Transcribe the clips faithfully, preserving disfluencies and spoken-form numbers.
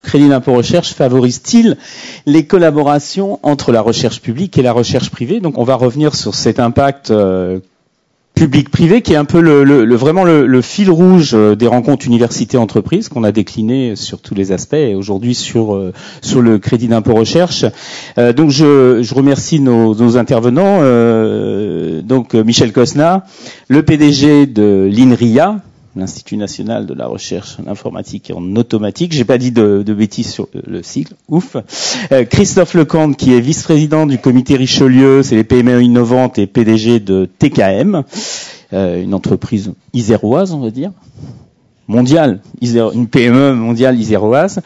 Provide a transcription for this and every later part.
crédit d'impôt recherche favorise-t-il les collaborations entre la recherche publique et la recherche privée? Donc on va revenir sur cet impact euh, public-privé qui est un peu le, le, le vraiment le, le fil rouge des rencontres universités-entreprises qu'on a décliné sur tous les aspects et aujourd'hui sur euh, sur le crédit d'impôt recherche. Euh, donc je, je remercie nos, nos intervenants. Euh, donc Michel Cosna, le P D G de l'INRIA, l'Institut national de la recherche en informatique et en automatique. J'ai pas dit de, de bêtises sur le, le sigle. Ouf. Euh, Christophe Lecomte, qui est vice-président du comité Richelieu, c'est les P M E innovantes et P D G de T K M, euh, une entreprise iséroise, on va dire. Mondiale, une P M E mondiale iséroise.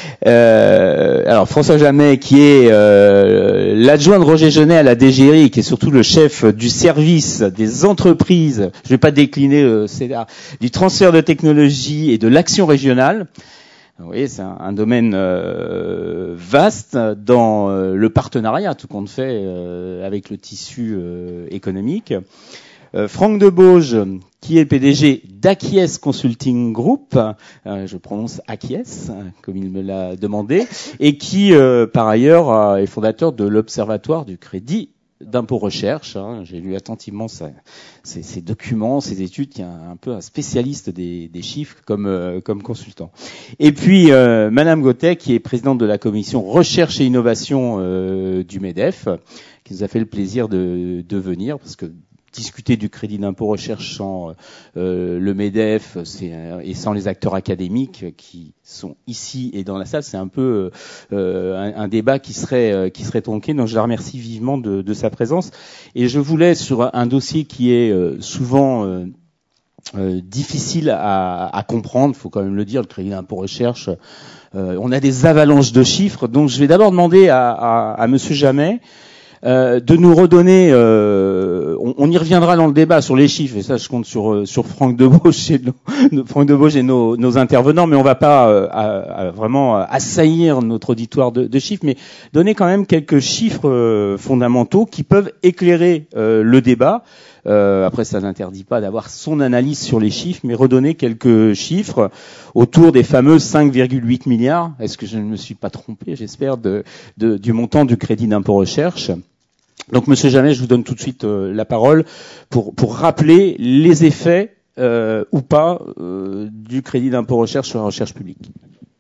Euh, alors François Jamet, qui est euh, l'adjoint de Roger Genet à la D G R I, qui est surtout le chef du service des entreprises, je ne vais pas décliner, euh, c'est là, du transfert de technologie et de l'action régionale. Vous voyez, c'est un, un domaine euh, vaste dans euh, le partenariat, tout compte fait, euh, avec le tissu euh, économique. Euh, Franck Debauge, qui est P D G d'Aquies Consulting Group, euh, je prononce Aquies, comme il me l'a demandé, et qui, euh, par ailleurs, euh, est fondateur de l'Observatoire du crédit d'impôt recherche. Hein. J'ai lu attentivement sa, ses, ses documents, ses études, qui est un, un peu un spécialiste des, des chiffres comme, euh, comme consultant. Et puis, euh, Madame Gauthier, qui est présidente de la commission recherche et innovation euh, du MEDEF, qui nous a fait le plaisir de, de venir, parce que discuter du crédit d'impôt recherche sans euh, le MEDEF c'est, et sans les acteurs académiques qui sont ici et dans la salle, c'est un peu euh, un, un débat qui serait euh, qui serait tronqué. Donc je la remercie vivement de, de sa présence. Et je voulais, sur un dossier qui est euh, souvent euh, euh, difficile à, à comprendre, il faut quand même le dire, le crédit d'impôt recherche, euh, on a des avalanches de chiffres. Donc je vais d'abord demander à, à, à Monsieur Jamet Euh, de nous redonner, euh, on, on y reviendra dans le débat sur les chiffres, et ça je compte sur sur Franck Debauge et nos, Franck Debauge et nos, nos intervenants, mais on va pas euh, à, à vraiment assaillir notre auditoire de, de chiffres, mais donner quand même quelques chiffres euh, fondamentaux qui peuvent éclairer euh, le débat. Euh, après, ça n'interdit pas d'avoir son analyse sur les chiffres, mais redonner quelques chiffres autour des fameux cinq virgule huit milliards. Est-ce que je ne me suis pas trompé, j'espère, de, de, du montant du crédit d'impôt recherche. Donc, Monsieur Jamet, je vous donne tout de suite euh, la parole pour, pour rappeler les effets euh, ou pas euh, du crédit d'impôt recherche sur la recherche publique.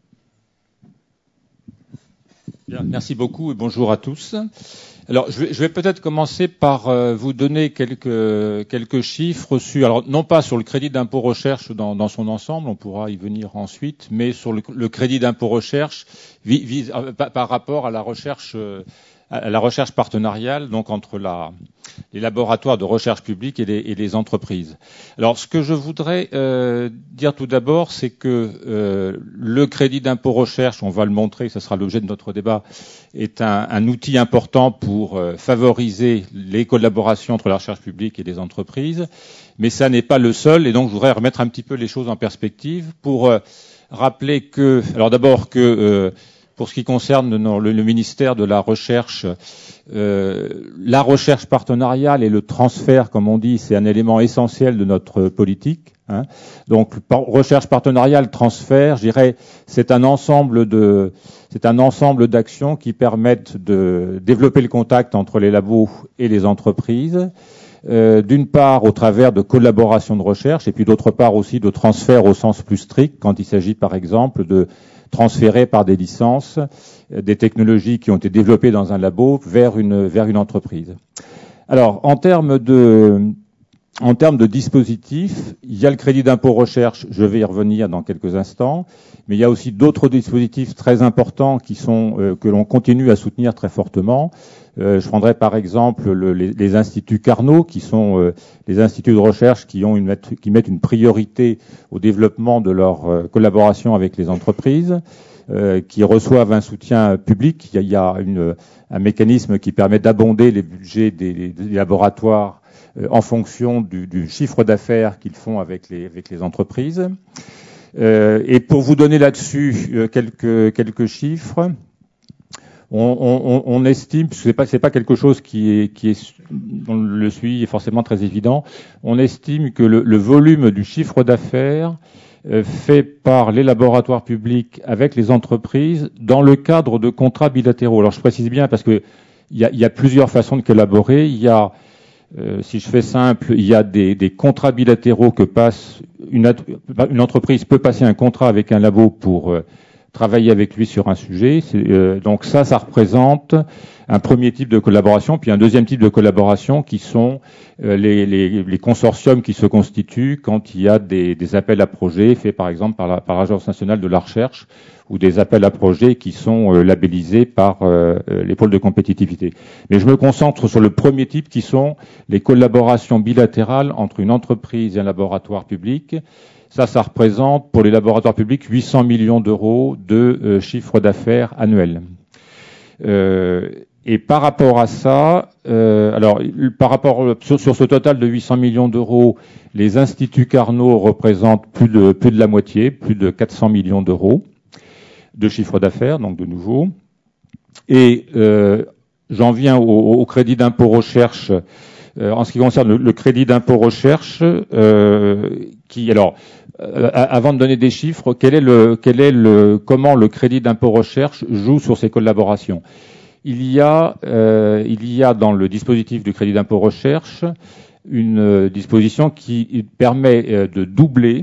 Bien, merci beaucoup et bonjour à tous. Alors, je vais, je vais peut-être commencer par euh, vous donner quelques quelques chiffres sur, alors non pas sur le crédit d'impôt recherche dans, dans son ensemble, on pourra y venir ensuite, mais sur le, le crédit d'impôt recherche vis, vis, euh, par, par rapport à la recherche euh, à la recherche partenariale, donc entre la, les laboratoires de recherche publique et les, et les entreprises. Alors, ce que je voudrais euh, dire tout d'abord, c'est que euh, le crédit d'impôt recherche, on va le montrer, ce sera l'objet de notre débat, est un, un outil important pour euh, favoriser les collaborations entre la recherche publique et les entreprises, mais ça n'est pas le seul, et donc je voudrais remettre un petit peu les choses en perspective pour euh, rappeler que, alors d'abord que euh, pour ce qui concerne le, le, le ministère de la Recherche, euh, la recherche partenariale et le transfert, comme on dit, c'est un élément essentiel de notre politique. Hein. Donc, par, recherche partenariale, transfert, je dirais, c'est un ensemble de, c'est un ensemble d'actions qui permettent de développer le contact entre les labos et les entreprises. Euh, d'une part au travers de collaborations de recherche, et puis d'autre part aussi de transfert au sens plus strict, quand il s'agit par exemple de transférer par des licences euh, des technologies qui ont été développées dans un labo vers une vers une entreprise. Alors, en termes de en termes de dispositifs, il y a le crédit d'impôt recherche, je vais y revenir dans quelques instants, mais il y a aussi d'autres dispositifs très importants qui sont euh, que l'on continue à soutenir très fortement. Euh, je prendrai par exemple le, les, les instituts Carnot, qui sont euh, les instituts de recherche qui ont une qui mettent une priorité au développement de leur euh, collaboration avec les entreprises, euh, qui reçoivent un soutien public. Il y a, il y a une, un mécanisme qui permet d'abonder les budgets des, des laboratoires euh, en fonction du, du chiffre d'affaires qu'ils font avec les avec les entreprises. Euh, et pour vous donner là-dessus euh, quelques quelques chiffres. On, on, on estime, parce que c'est pas, c'est pas quelque chose qui est, qui est, on le suit est forcément très évident. On estime que le, le volume du chiffre d'affaires euh, fait par les laboratoires publics avec les entreprises dans le cadre de contrats bilatéraux. Alors je précise bien parce que il y a, il y a plusieurs façons de collaborer. Il y a, euh, si je fais simple, il y a des, des contrats bilatéraux que passe une, une entreprise peut passer un contrat avec un labo pour euh, travailler avec lui sur un sujet. Euh, donc ça, ça représente un premier type de collaboration, puis un deuxième type de collaboration qui sont euh, les, les, les consortiums qui se constituent quand il y a des, des appels à projets faits par exemple par, la, par l'Agence nationale de la recherche ou des appels à projets qui sont euh, labellisés par euh, les pôles de compétitivité. Mais je me concentre sur le premier type qui sont les collaborations bilatérales entre une entreprise et un laboratoire public. Ça, ça représente pour les laboratoires publics huit cents millions d'euros de euh, chiffre d'affaires annuel. Euh, et par rapport à ça, euh, alors par rapport sur, sur ce total de huit cents millions d'euros, les instituts Carnot représentent plus de plus de la moitié, plus de quatre cents millions d'euros de chiffre d'affaires, donc de nouveau. Et euh, j'en viens au, au crédit d'impôt recherche. Euh, en ce qui concerne le, le crédit d'impôt recherche, euh, qui alors euh, avant de donner des chiffres, quel est le quel est le comment le crédit d'impôt recherche joue sur ces collaborations? Il y a euh, il y a dans le dispositif du crédit d'impôt recherche une euh, disposition qui permet euh, de doubler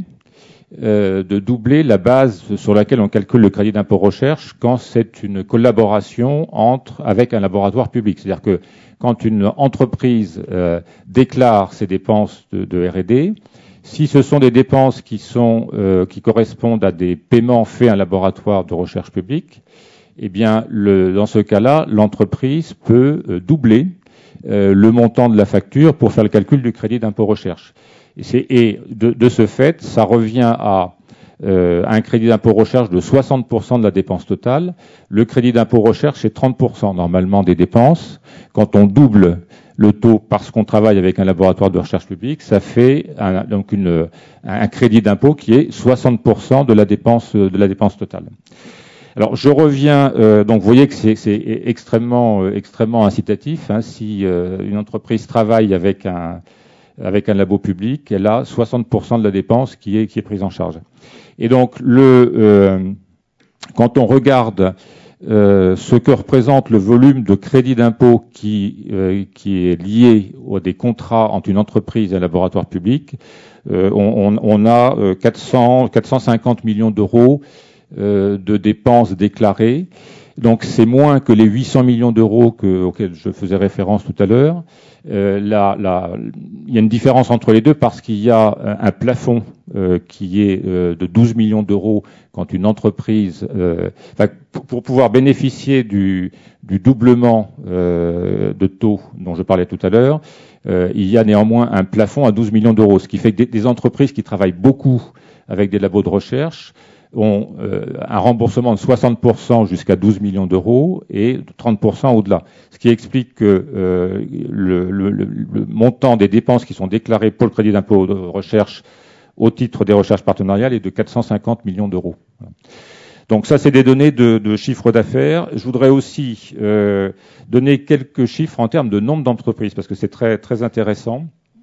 euh, de doubler la base sur laquelle on calcule le crédit d'impôt recherche quand c'est une collaboration entre avec un laboratoire public. C'est-à-dire que quand une entreprise euh, déclare ses dépenses de, de R et D, si ce sont des dépenses qui sont euh, qui correspondent à des paiements faits à un laboratoire de recherche publique, eh bien, le, dans ce cas-là, l'entreprise peut euh, doubler euh, le montant de la facture pour faire le calcul du crédit d'impôt recherche. Et, c'est, et de, de ce fait, ça revient à euh, un crédit d'impôt recherche de soixante pour cent de la dépense totale. Le crédit d'impôt recherche, c'est trente pour cent normalement des dépenses. Quand on double le taux parce qu'on travaille avec un laboratoire de recherche publique, ça fait un, donc une, un crédit d'impôt qui est soixante pour cent de la dépense de la dépense totale. Alors je reviens, euh, donc vous voyez que c'est, c'est extrêmement, euh, extrêmement incitatif. Hein, si euh, une entreprise travaille avec un, avec un labo public, elle a soixante pour cent de la dépense qui est, qui est prise en charge. Et donc le, euh, quand on regarde euh, ce que représente le volume de crédit d'impôt qui, euh, qui est lié à des contrats entre une entreprise et un laboratoire public, euh, on, on a euh, quatre cents, quatre cent cinquante millions d'euros Euh, de dépenses déclarées. Donc c'est moins que les huit cents millions d'euros que, auxquels je faisais référence tout à l'heure. Euh, là, là, il y a une différence entre les deux parce qu'il y a un, un plafond euh, qui est euh, de douze millions d'euros quand une entreprise, euh, enfin, pour, pour pouvoir bénéficier du, du doublement euh, de taux dont je parlais tout à l'heure, euh, il y a néanmoins un plafond à douze millions d'euros, ce qui fait que des, des entreprises qui travaillent beaucoup avec des labos de recherche ont euh, un remboursement de soixante pour cent jusqu'à douze millions d'euros et trente pour cent au-delà. Ce qui explique que euh, le, le, le montant des dépenses qui sont déclarées pour le crédit d'impôt de recherche au titre des recherches partenariales est de quatre cent cinquante millions d'euros. Voilà. Donc ça, c'est des données de, de chiffre d'affaires. Je voudrais aussi euh, donner quelques chiffres en termes de nombre d'entreprises, parce que c'est très, très intéressant.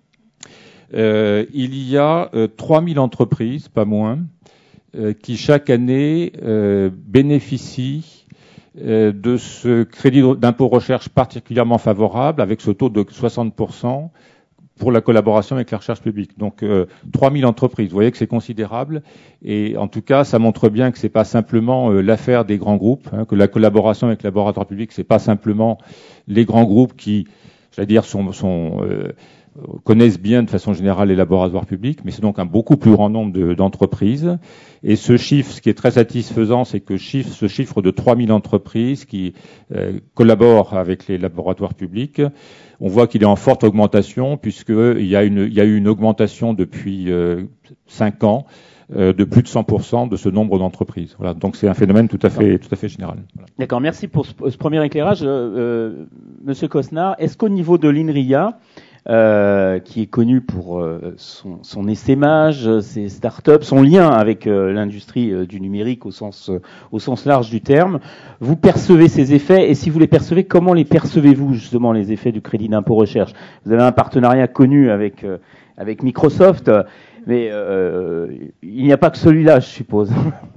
Euh, il y a euh, trois mille entreprises, pas moins, qui chaque année euh, bénéficient euh, de ce crédit d'impôt recherche particulièrement favorable avec ce taux de soixante pour cent pour la collaboration avec la recherche publique. Donc euh, trois mille entreprises, vous voyez que c'est considérable et en tout cas ça montre bien que c'est pas simplement euh, l'affaire des grands groupes, hein, que la collaboration avec le laboratoire public c'est pas simplement les grands groupes qui, j'allais dire, sont, sont euh, connaissent bien de façon générale les laboratoires publics, mais c'est donc un beaucoup plus grand nombre de, d'entreprises. Et ce chiffre, ce qui est très satisfaisant, c'est que chiffre, ce chiffre de trois mille entreprises qui euh, collaborent avec les laboratoires publics, on voit qu'il est en forte augmentation puisqu'il y a une, il y a eu une augmentation depuis euh, cinq ans euh, de plus de cent pour cent de ce nombre d'entreprises. Voilà. Donc c'est un phénomène tout à fait, tout à fait général. Voilà. D'accord. Merci pour ce, ce premier éclairage, euh, Monsieur Cosnard. Est-ce qu'au niveau de l'INRIA, Euh, qui est connu pour euh, son, son essaimage, ses startups, son lien avec euh, l'industrie euh, du numérique au sens, euh, au sens large du terme. Vous percevez ces effets et si vous les percevez, comment les percevez-vous justement les effets du crédit d'impôt recherche? Vous avez un partenariat connu avec euh, avec Microsoft. Mais euh, il n'y a pas que celui-là, je suppose.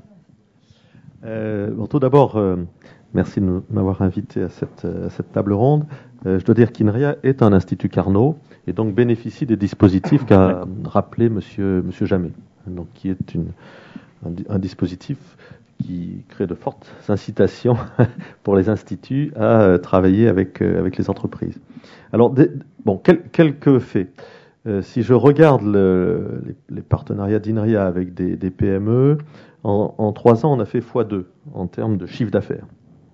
Euh, bon, tout d'abord, euh, merci de m'avoir invité à cette, à cette table ronde. Euh, je dois dire qu'INRIA est un institut Carnot et donc bénéficie des dispositifs qu'a rappelé Monsieur, Monsieur Jamet, donc qui est une, un, un dispositif qui crée de fortes incitations pour les instituts à travailler avec, avec les entreprises. Alors, des, bon, quel, quelques faits. Euh, si je regarde le, les, les partenariats d'INRIA avec des, des P M E, en, en trois ans, on a fait fois deux en termes de chiffre d'affaires.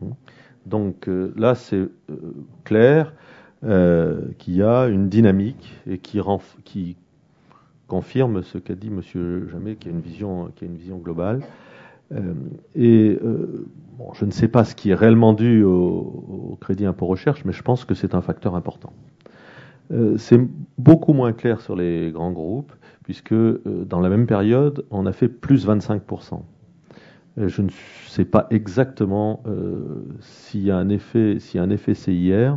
Donc euh, là, c'est euh, clair euh, qu'il y a une dynamique et qui, renf- qui confirme ce qu'a dit Monsieur Jamet, qui a une vision, qui a une vision globale. Euh, et euh, bon, je ne sais pas ce qui est réellement dû au, au crédit impôt recherche, mais je pense que c'est un facteur important. Euh, c'est beaucoup moins clair sur les grands groupes, puisque euh, dans la même période, on a fait plus vingt-cinq pour cent. Euh, je ne sais pas exactement euh, s'il y a un effet, s'il y a un effet C I R,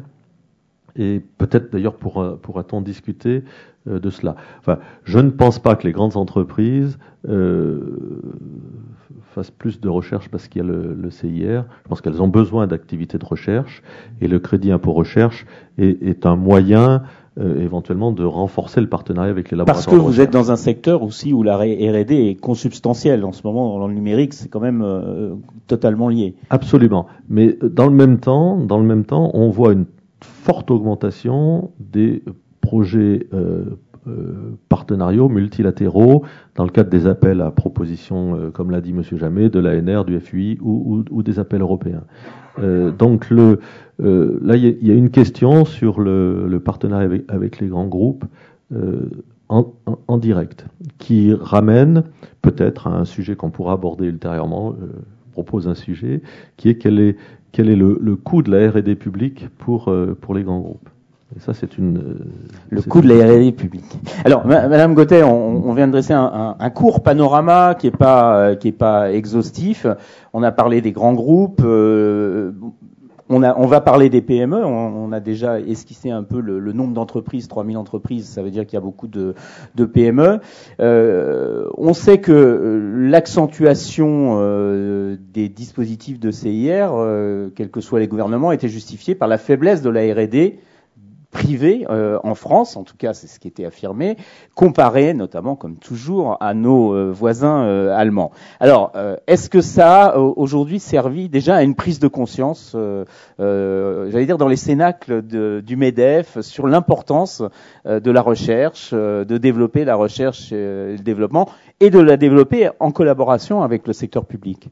et peut-être d'ailleurs pourra, pourra-t-on discuter euh, de cela. Enfin, je ne pense pas que les grandes entreprises euh, fassent plus de recherche parce qu'il y a le, le C I R. Je pense qu'elles ont besoin d'activités de recherche, et le crédit impôt recherche est, est un moyen Euh, éventuellement de renforcer le partenariat avec les laboratoires. Parce que vous êtes dans un secteur aussi où la R et D est consubstantielle. En ce moment, dans le numérique, c'est quand même euh, totalement lié. Absolument. Mais dans le même temps, dans le même temps, on voit une forte augmentation des projets euh, euh, partenariaux multilatéraux dans le cadre des appels à propositions, euh, comme l'a dit Monsieur Jamet, de l'A N R, du F U I ou, ou, ou des appels européens. Euh, donc le, euh, là, il y, y a une question sur le, le partenariat avec, avec les grands groupes euh, en, en, en direct, qui ramène peut-être à un sujet qu'on pourra aborder ultérieurement, euh, propose un sujet, qui est quel est, quel est le, le coût de la R et D publique pour, euh, pour les grands groupes. Et ça, c'est une. Euh, le c'est coût une... de la R et D publique. Alors, Madame Gauthier, on, on vient de dresser un, un, un court panorama qui est pas qui est pas exhaustif. On a parlé des grands groupes. Euh, on a, on va parler des P M E. On, on a déjà esquissé un peu le, le nombre d'entreprises, trois mille entreprises. Ça veut dire qu'il y a beaucoup de, de P M E. Euh, on sait que l'accentuation euh, des dispositifs de C I R, euh, quels que soient les gouvernements, était justifiée par la faiblesse de la R et D privée euh, en France, en tout cas c'est ce qui était affirmé, comparé notamment, comme toujours, à nos euh, voisins euh, allemands. Alors, euh, est-ce que ça a euh, aujourd'hui servi déjà à une prise de conscience, euh, euh, j'allais dire dans les cénacles de, du MEDEF, sur l'importance euh, de la recherche, euh, de développer la recherche et le développement, et de la développer en collaboration avec le secteur public?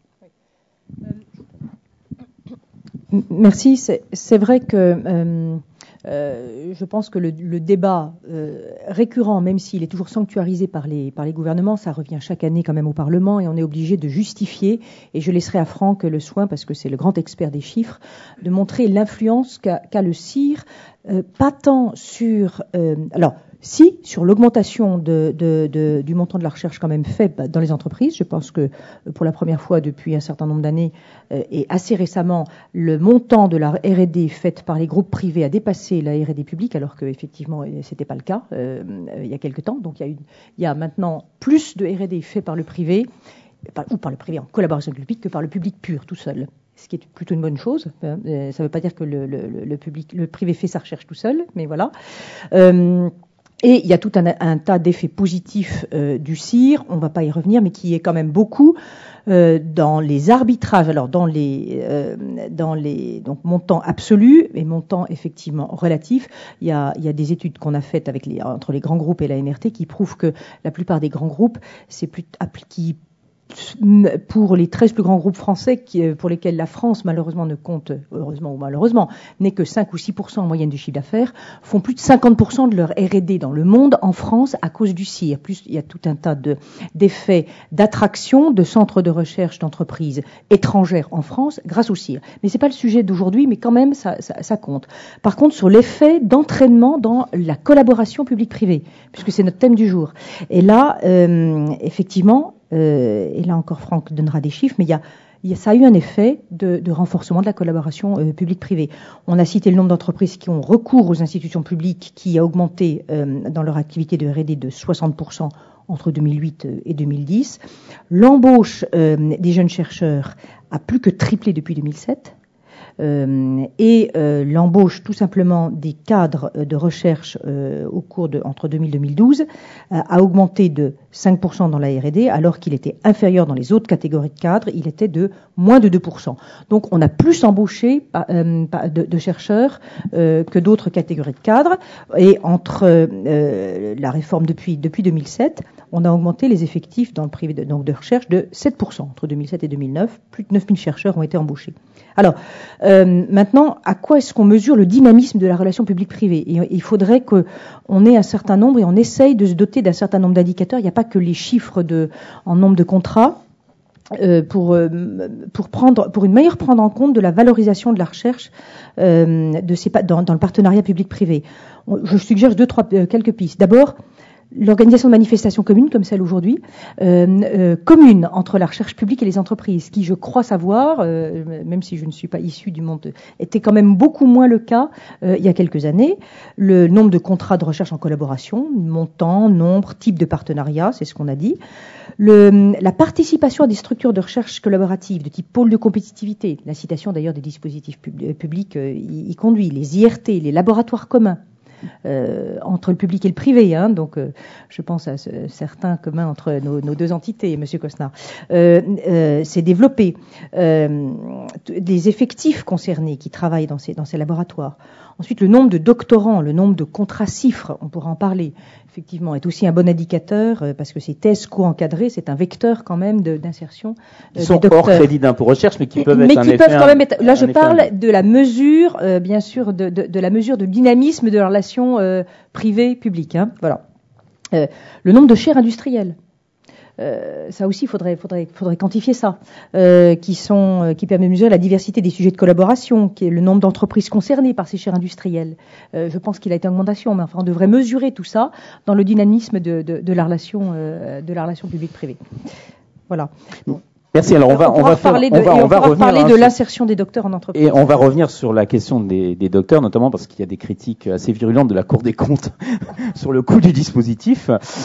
Merci. C'est, c'est vrai que euh, Euh, je pense que le, le débat euh, récurrent, même s'il est toujours sanctuarisé par les, par les gouvernements, ça revient chaque année quand même au Parlement et on est obligé de justifier, et je laisserai à Franck le soin, parce que c'est le grand expert des chiffres, de montrer l'influence qu'a, qu'a le C I R, euh, pas tant sur... Euh, alors, si, sur l'augmentation de, de, de, du montant de la recherche quand même fait dans les entreprises. Je pense que pour la première fois depuis un certain nombre d'années euh, et assez récemment, le montant de la R et D faite par les groupes privés a dépassé la R et D publique, alors qu'effectivement, c'était pas le cas euh, il y a quelque temps. Donc il y a, une, il y a maintenant plus de R et D fait par le privé, par, ou par le privé en collaboration avec le public, que par le public pur, tout seul. Ce qui est plutôt une bonne chose. Ça ne veut pas dire que le, le, le, public, le privé fait sa recherche tout seul, mais voilà. Euh, Et il y a tout un, un tas d'effets positifs euh, du C I R, on ne va pas y revenir, mais qui est quand même beaucoup euh, dans les arbitrages, alors dans les, euh, dans les donc montants absolus et montants effectivement relatifs. Il y a, il y a des études qu'on a faites avec les, entre les grands groupes et la N R T qui prouvent que la plupart des grands groupes, c'est plus qui pour les treize plus grands groupes français qui, pour lesquels la France, malheureusement, ne compte, heureusement ou malheureusement, n'est que cinq ou six pour cent en moyenne du chiffre d'affaires, font plus de cinquante pour cent de leur R et D dans le monde, en France, à cause du C I R. Plus, il y a tout un tas de, d'effets d'attraction de centres de recherche d'entreprises étrangères en France grâce au C I R. Mais c'est pas le sujet d'aujourd'hui, mais quand même, ça, ça, ça compte. Par contre, sur l'effet d'entraînement dans la collaboration publique-privée, puisque c'est notre thème du jour. Et là, euh, effectivement, Euh, et là encore Franck donnera des chiffres, mais il y a, il y a, ça a eu un effet de, de renforcement de la collaboration euh, publique-privée. On a cité le nombre d'entreprises qui ont recours aux institutions publiques qui a augmenté euh, dans leur activité de R et D de soixante pour cent entre deux mille huit et deux mille dix. L'embauche euh, des jeunes chercheurs a plus que triplé depuis deux mille sept. Euh, et euh, l'embauche tout simplement des cadres de recherche euh, au cours de entre deux mille et deux mille douze euh, a augmenté de cinq pour cent dans la R et D, alors qu'il était inférieur dans les autres catégories de cadres, il était de moins de deux pour cent. Donc on a plus embauché euh, de, de chercheurs euh, que d'autres catégories de cadres, et entre euh, la réforme depuis depuis deux mille sept, on a augmenté les effectifs dans le privé de, donc de recherche de sept pour cent entre deux mille sept et deux mille neuf. Plus de neuf mille chercheurs ont été embauchés. Alors, euh, maintenant, à quoi est-ce qu'on mesure le dynamisme de la relation publique-privée ? Et il faudrait qu'on ait un certain nombre, et on essaye de se doter d'un certain nombre d'indicateurs. Il n'y a pas que les chiffres de, en nombre de contrats, euh, pour, euh, pour, prendre, pour une meilleure prendre en compte de la valorisation de la recherche euh, de ces, dans, dans le partenariat public-privé. Je suggère deux, trois, euh, quelques pistes. D'abord, l'organisation de manifestations communes, comme celle aujourd'hui, euh, euh, commune entre la recherche publique et les entreprises, qui, je crois savoir, euh, même si je ne suis pas issue du monde, était quand même beaucoup moins le cas euh, il y a quelques années. Le nombre de contrats de recherche en collaboration, montant, nombre, type de partenariat, c'est ce qu'on a dit. Le, la participation à des structures de recherche collaborative de type pôle de compétitivité, la citation d'ailleurs des dispositifs pub- publics euh, y, y conduit, les I R T, les laboratoires communs, Euh, entre le public et le privé, hein, donc euh, je pense à ce, certains communs entre nos, nos deux entités, Monsieur Cosnard. Euh, euh, c'est développer euh, des effectifs concernés qui travaillent dans ces, dans ces laboratoires. Ensuite, le nombre de doctorants, le nombre de contrats cifres, on pourra en parler, effectivement, est aussi un bon indicateur, euh, parce que ces thèses co-encadrées, c'est un vecteur quand même de, d'insertion euh, Ils sont des docteurs. hors crédit d'impôt recherche, mais qui peuvent mais être un qui effet, peuvent quand même être, là je effet, parle de la mesure, euh, bien sûr, de, de, de la mesure de dynamisme de la relation euh, privée-publique. Hein, voilà. Euh, le nombre de chaires industrielles. Euh, ça aussi, il faudrait, faudrait, faudrait quantifier ça, euh, qui sont, euh, qui permet de mesurer la diversité des sujets de collaboration, qui est le nombre d'entreprises concernées par ces chaires industrielles. Euh, je pense qu'il a été en augmentation, mais enfin, on devrait mesurer tout ça dans le dynamisme de, de, de la relation, euh, de la relation publique-privée. Voilà. Bon. Merci. Alors on va, on, on va faire, parler de, on va, on on va pourra revenir parler hein, de sur... l'insertion des docteurs en entreprise. Et on va revenir sur la question des, des docteurs, notamment parce qu'il y a des critiques assez virulentes de la Cour des comptes sur le coût du dispositif.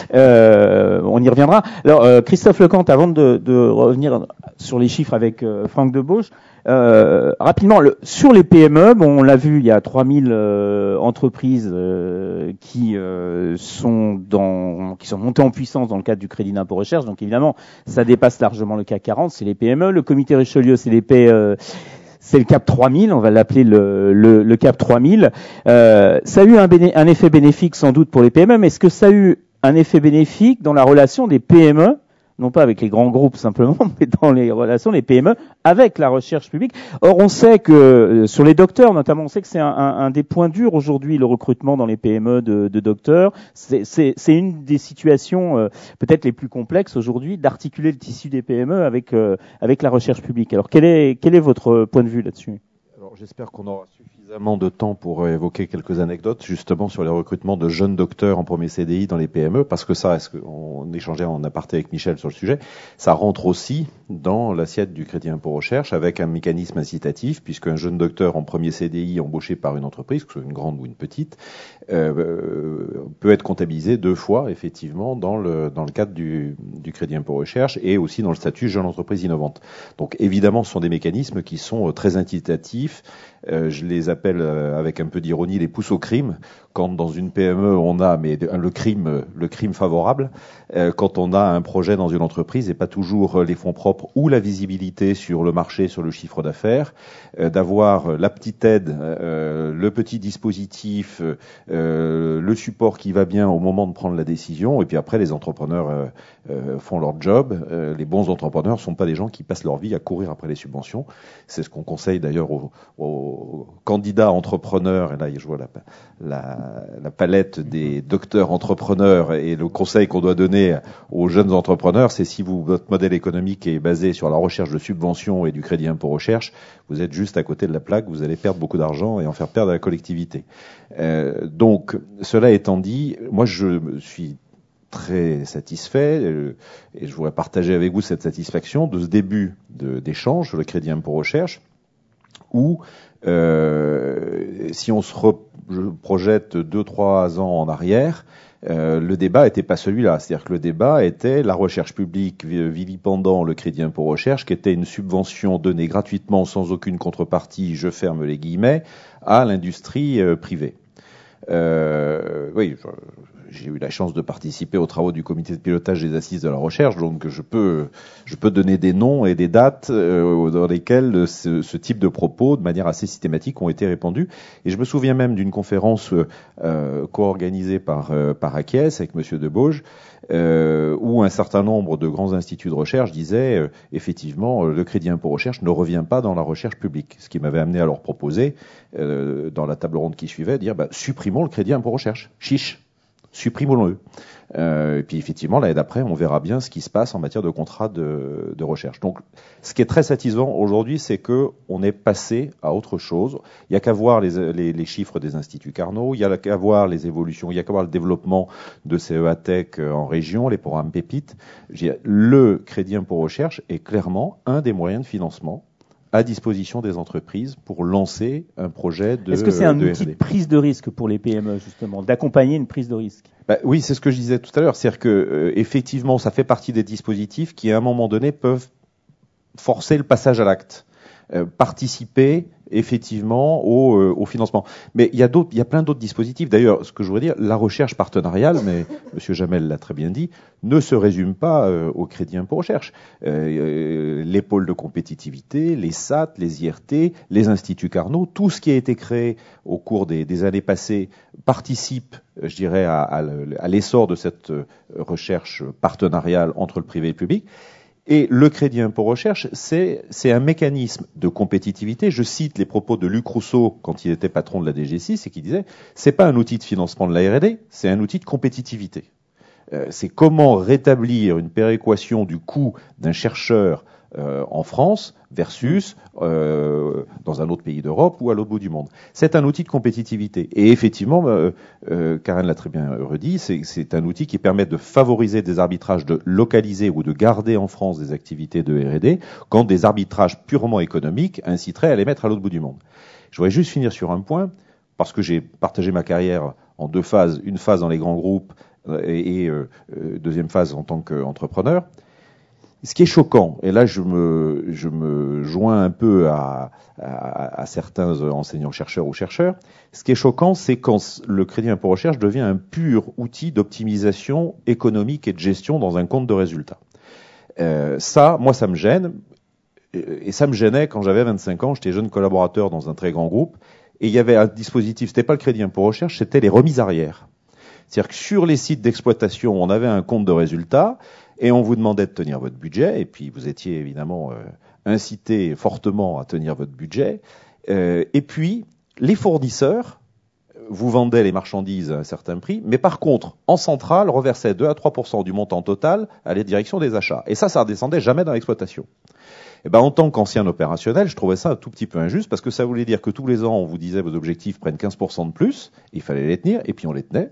Euh, on y reviendra. Alors euh, Christophe Lecante, avant de, de revenir sur les chiffres avec euh, Franck Debauche, euh, rapidement le, sur les P M E, bon, on l'a vu, il y a trois mille euh, entreprises euh, qui euh, sont dans, qui sont montées en puissance dans le cadre du crédit d'impôt recherche. Donc évidemment, ça dépasse largement le C A C quarante. C'est les P M E. Le comité Richelieu, c'est les P, euh, c'est le C A P trois mille. On va l'appeler le, le, le C A P trois mille. Euh, ça a eu un, béné, un effet bénéfique sans doute pour les P M E, mais est-ce que ça a eu un effet bénéfique dans la relation des P M E? Non pas avec les grands groupes simplement, mais dans les relations des P M E avec la recherche publique. Or, on sait que euh, sur les docteurs, notamment, on sait que c'est un, un, un des points durs aujourd'hui, le recrutement dans les P M E de, de docteurs. C'est, c'est, c'est une des situations euh, peut-être les plus complexes aujourd'hui d'articuler le tissu des P M E avec euh, avec la recherche publique. Alors, quel est quel est votre point de vue là-dessus ? Alors, j'espère qu'on aura suffisamment de temps pour évoquer quelques anecdotes justement sur les recrutements de jeunes docteurs en premier C D I dans les P M E, parce que ça, est-ce qu'on échangeait en aparté avec Michel sur le sujet, ça rentre aussi dans l'assiette du crédit impôt recherche avec un mécanisme incitatif, puisqu'un jeune docteur en premier C D I embauché par une entreprise, que ce soit une grande ou une petite, euh, peut être comptabilisé deux fois effectivement dans le dans le cadre du, du crédit impôt recherche et aussi dans le statut jeune entreprise innovante. Donc évidemment, ce sont des mécanismes qui sont très incitatifs. Euh, je les appelle euh, avec un peu d'ironie les pouces au crime. Quand dans une P M E on a mais le crime le crime favorable, euh, quand on a un projet dans une entreprise et pas toujours les fonds propres ou la visibilité sur le marché, sur le chiffre d'affaires, euh, d'avoir la petite aide, euh, le petit dispositif, euh, le support qui va bien au moment de prendre la décision, et puis après les entrepreneurs euh, euh, font leur job. Euh, les bons entrepreneurs sont pas des gens qui passent leur vie à courir après les subventions. C'est ce qu'on conseille d'ailleurs aux, aux candidats entrepreneurs, et là je vois la, la la palette des docteurs entrepreneurs, et le conseil qu'on doit donner aux jeunes entrepreneurs, c'est si vous, votre modèle économique est basé sur la recherche de subventions et du crédit impôt recherche, vous êtes juste à côté de la plaque, vous allez perdre beaucoup d'argent et en faire perdre à la collectivité. Euh, donc, cela étant dit, moi je suis très satisfait euh, et je voudrais partager avec vous cette satisfaction de ce début de, d'échange sur le crédit impôt recherche. où euh, si on se re- projette deux, trois ans en arrière, euh, le débat n'était pas celui-là. C'est-à-dire que le débat était la recherche publique vilipendant le crédit impôt recherche, qui était une subvention donnée gratuitement sans aucune contrepartie, je ferme les guillemets, à l'industrie euh, privée. Euh, oui, je, j'ai eu la chance de participer aux travaux du comité de pilotage des assises de la recherche, donc je peux, je peux donner des noms et des dates euh, dans lesquelles ce, ce type de propos, de manière assez systématique, ont été répandus. Et je me souviens même d'une conférence euh, co-organisée par, euh, par Aquies avec Monsieur Debauge, euh, où un certain nombre de grands instituts de recherche disaient euh, effectivement le crédit impôt recherche ne revient pas dans la recherche publique. Ce qui m'avait amené à leur proposer, euh, dans la table ronde qui suivait, dire bah, supprimons le crédit impôt recherche, chiche. Supprimons-le. Euh, et puis effectivement, l'année d'après, on verra bien ce qui se passe en matière de contrat de, de recherche. Donc, ce qui est très satisfaisant aujourd'hui, c'est que on est passé à autre chose. Il n'y a qu'à voir les, les, les chiffres des instituts Carnot, il n'y a qu'à voir les évolutions, il n'y a qu'à voir le développement de C E A Tech en région, les programmes Pépites. Le crédit impôt recherche est clairement un des moyens de financement à disposition des entreprises pour lancer un projet de. Est-ce que c'est un de outil R et D. de prise de risque pour les P M E, justement, d'accompagner une prise de risque? Bah, oui, c'est ce que je disais tout à l'heure. C'est-à-dire que, euh, effectivement, ça fait partie des dispositifs qui, à un moment donné, peuvent forcer le passage à l'acte, euh, participer effectivement au, euh, au financement. Mais il y a d'autres, il y a plein d'autres dispositifs. D'ailleurs, ce que je voudrais dire, la recherche partenariale, mais Monsieur Jamel l'a très bien dit, ne se résume pas euh, au crédit impôt recherche. Euh, les pôles de compétitivité, les S A T, les I R T, les instituts Carnot, tout ce qui a été créé au cours des, des années passées participe, je dirais, à, à, à l'essor de cette recherche partenariale entre le privé et le public. Et le crédit impôt recherche, c'est, c'est un mécanisme de compétitivité. Je cite les propos de Luc Rousseau quand il était patron de la D G six et qui disait c'est pas un outil de financement de la R et D, c'est un outil de compétitivité. Euh, c'est comment rétablir une péréquation du coût d'un chercheur euh, en France versus euh, dans un autre pays d'Europe ou à l'autre bout du monde. C'est un outil de compétitivité. Et effectivement, euh, euh, Karen l'a très bien redit, c'est, c'est un outil qui permet de favoriser des arbitrages, de localiser ou de garder en France des activités de R et D, quand des arbitrages purement économiques inciteraient à les mettre à l'autre bout du monde. Je voudrais juste finir sur un point, parce que j'ai partagé ma carrière en deux phases, une phase dans les grands groupes et, et euh, deuxième phase en tant qu'entrepreneur. Ce qui est choquant, et là je me, je me joins un peu à, à, à certains enseignants-chercheurs ou chercheurs, ce qui est choquant, c'est quand le crédit impôt recherche devient un pur outil d'optimisation économique et de gestion dans un compte de résultats. Euh, ça, moi, ça me gêne, et ça me gênait quand j'avais vingt-cinq ans, j'étais jeune collaborateur dans un très grand groupe, et il y avait un dispositif, c'était pas le crédit impôt recherche, c'était les remises arrière. C'est-à-dire que sur les sites d'exploitation, on avait un compte de résultats, et on vous demandait de tenir votre budget, et puis vous étiez évidemment euh, incité fortement à tenir votre budget. Euh, et puis, les fournisseurs vous vendaient les marchandises à un certain prix, mais par contre, en centrale, reversaient deux à trois pour cent du montant total à la direction des achats. Et ça, ça ne redescendait jamais dans l'exploitation. Et ben, en tant qu'ancien opérationnel, je trouvais ça un tout petit peu injuste, parce que ça voulait dire que tous les ans, on vous disait vos objectifs prennent quinze pour cent de plus, il fallait les tenir, et puis on les tenait.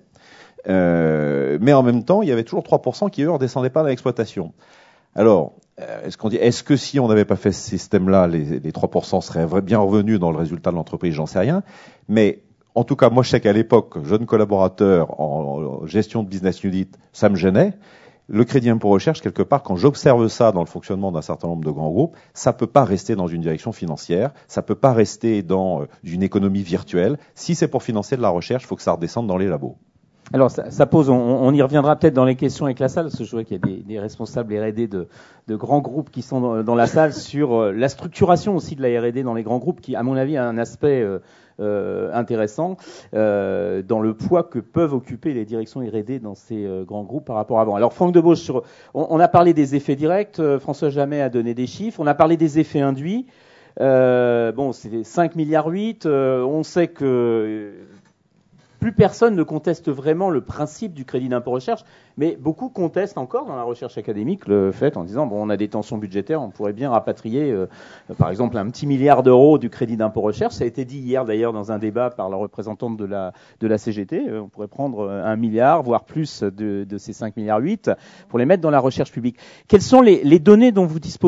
Euh, mais en même temps, il y avait toujours trois pour cent qui, eux, ne redescendaient pas dans l'exploitation. Alors, euh, est-ce qu'on dit, est-ce que si on n'avait pas fait ce système-là, les, les trois pour cent seraient bien revenus dans le résultat de l'entreprise? J'en sais rien. Mais en tout cas, moi, je sais qu'à l'époque, jeune collaborateur en, en gestion de business unit, ça me gênait. Le crédit impôt recherche, quelque part, quand j'observe ça dans le fonctionnement d'un certain nombre de grands groupes, ça peut pas rester dans une direction financière, ça peut pas rester dans euh, une économie virtuelle. Si c'est pour financer de la recherche, il faut que ça redescende dans les labos. Alors, ça, ça pose, on, on y reviendra peut-être dans les questions avec la salle, parce que je vois qu'il y a des, des responsables R et D de, de grands groupes qui sont dans, dans la salle sur euh, la structuration aussi de la R et D dans les grands groupes, qui, à mon avis, a un aspect euh, euh, intéressant euh, dans le poids que peuvent occuper les directions R et D dans ces euh, grands groupes par rapport à avant. Alors, Franck Debauge, sur, on, on a parlé des effets directs, euh, François Jamet a donné des chiffres, on a parlé des effets induits. Euh, bon, c'est cinq virgule huit milliards. Euh, on sait que euh, plus personne ne conteste vraiment le principe du crédit d'impôt recherche, mais beaucoup contestent encore dans la recherche académique le fait en disant bon, on a des tensions budgétaires, on pourrait bien rapatrier, euh, par exemple, un petit milliard d'euros du crédit d'impôt recherche. Ça a été dit hier d'ailleurs dans un débat par la représentante de la de la C G T. Euh, on pourrait prendre un milliard, voire plus de, de ces cinq virgule huit milliards pour les mettre dans la recherche publique. Quelles sont les, les données dont vous disposez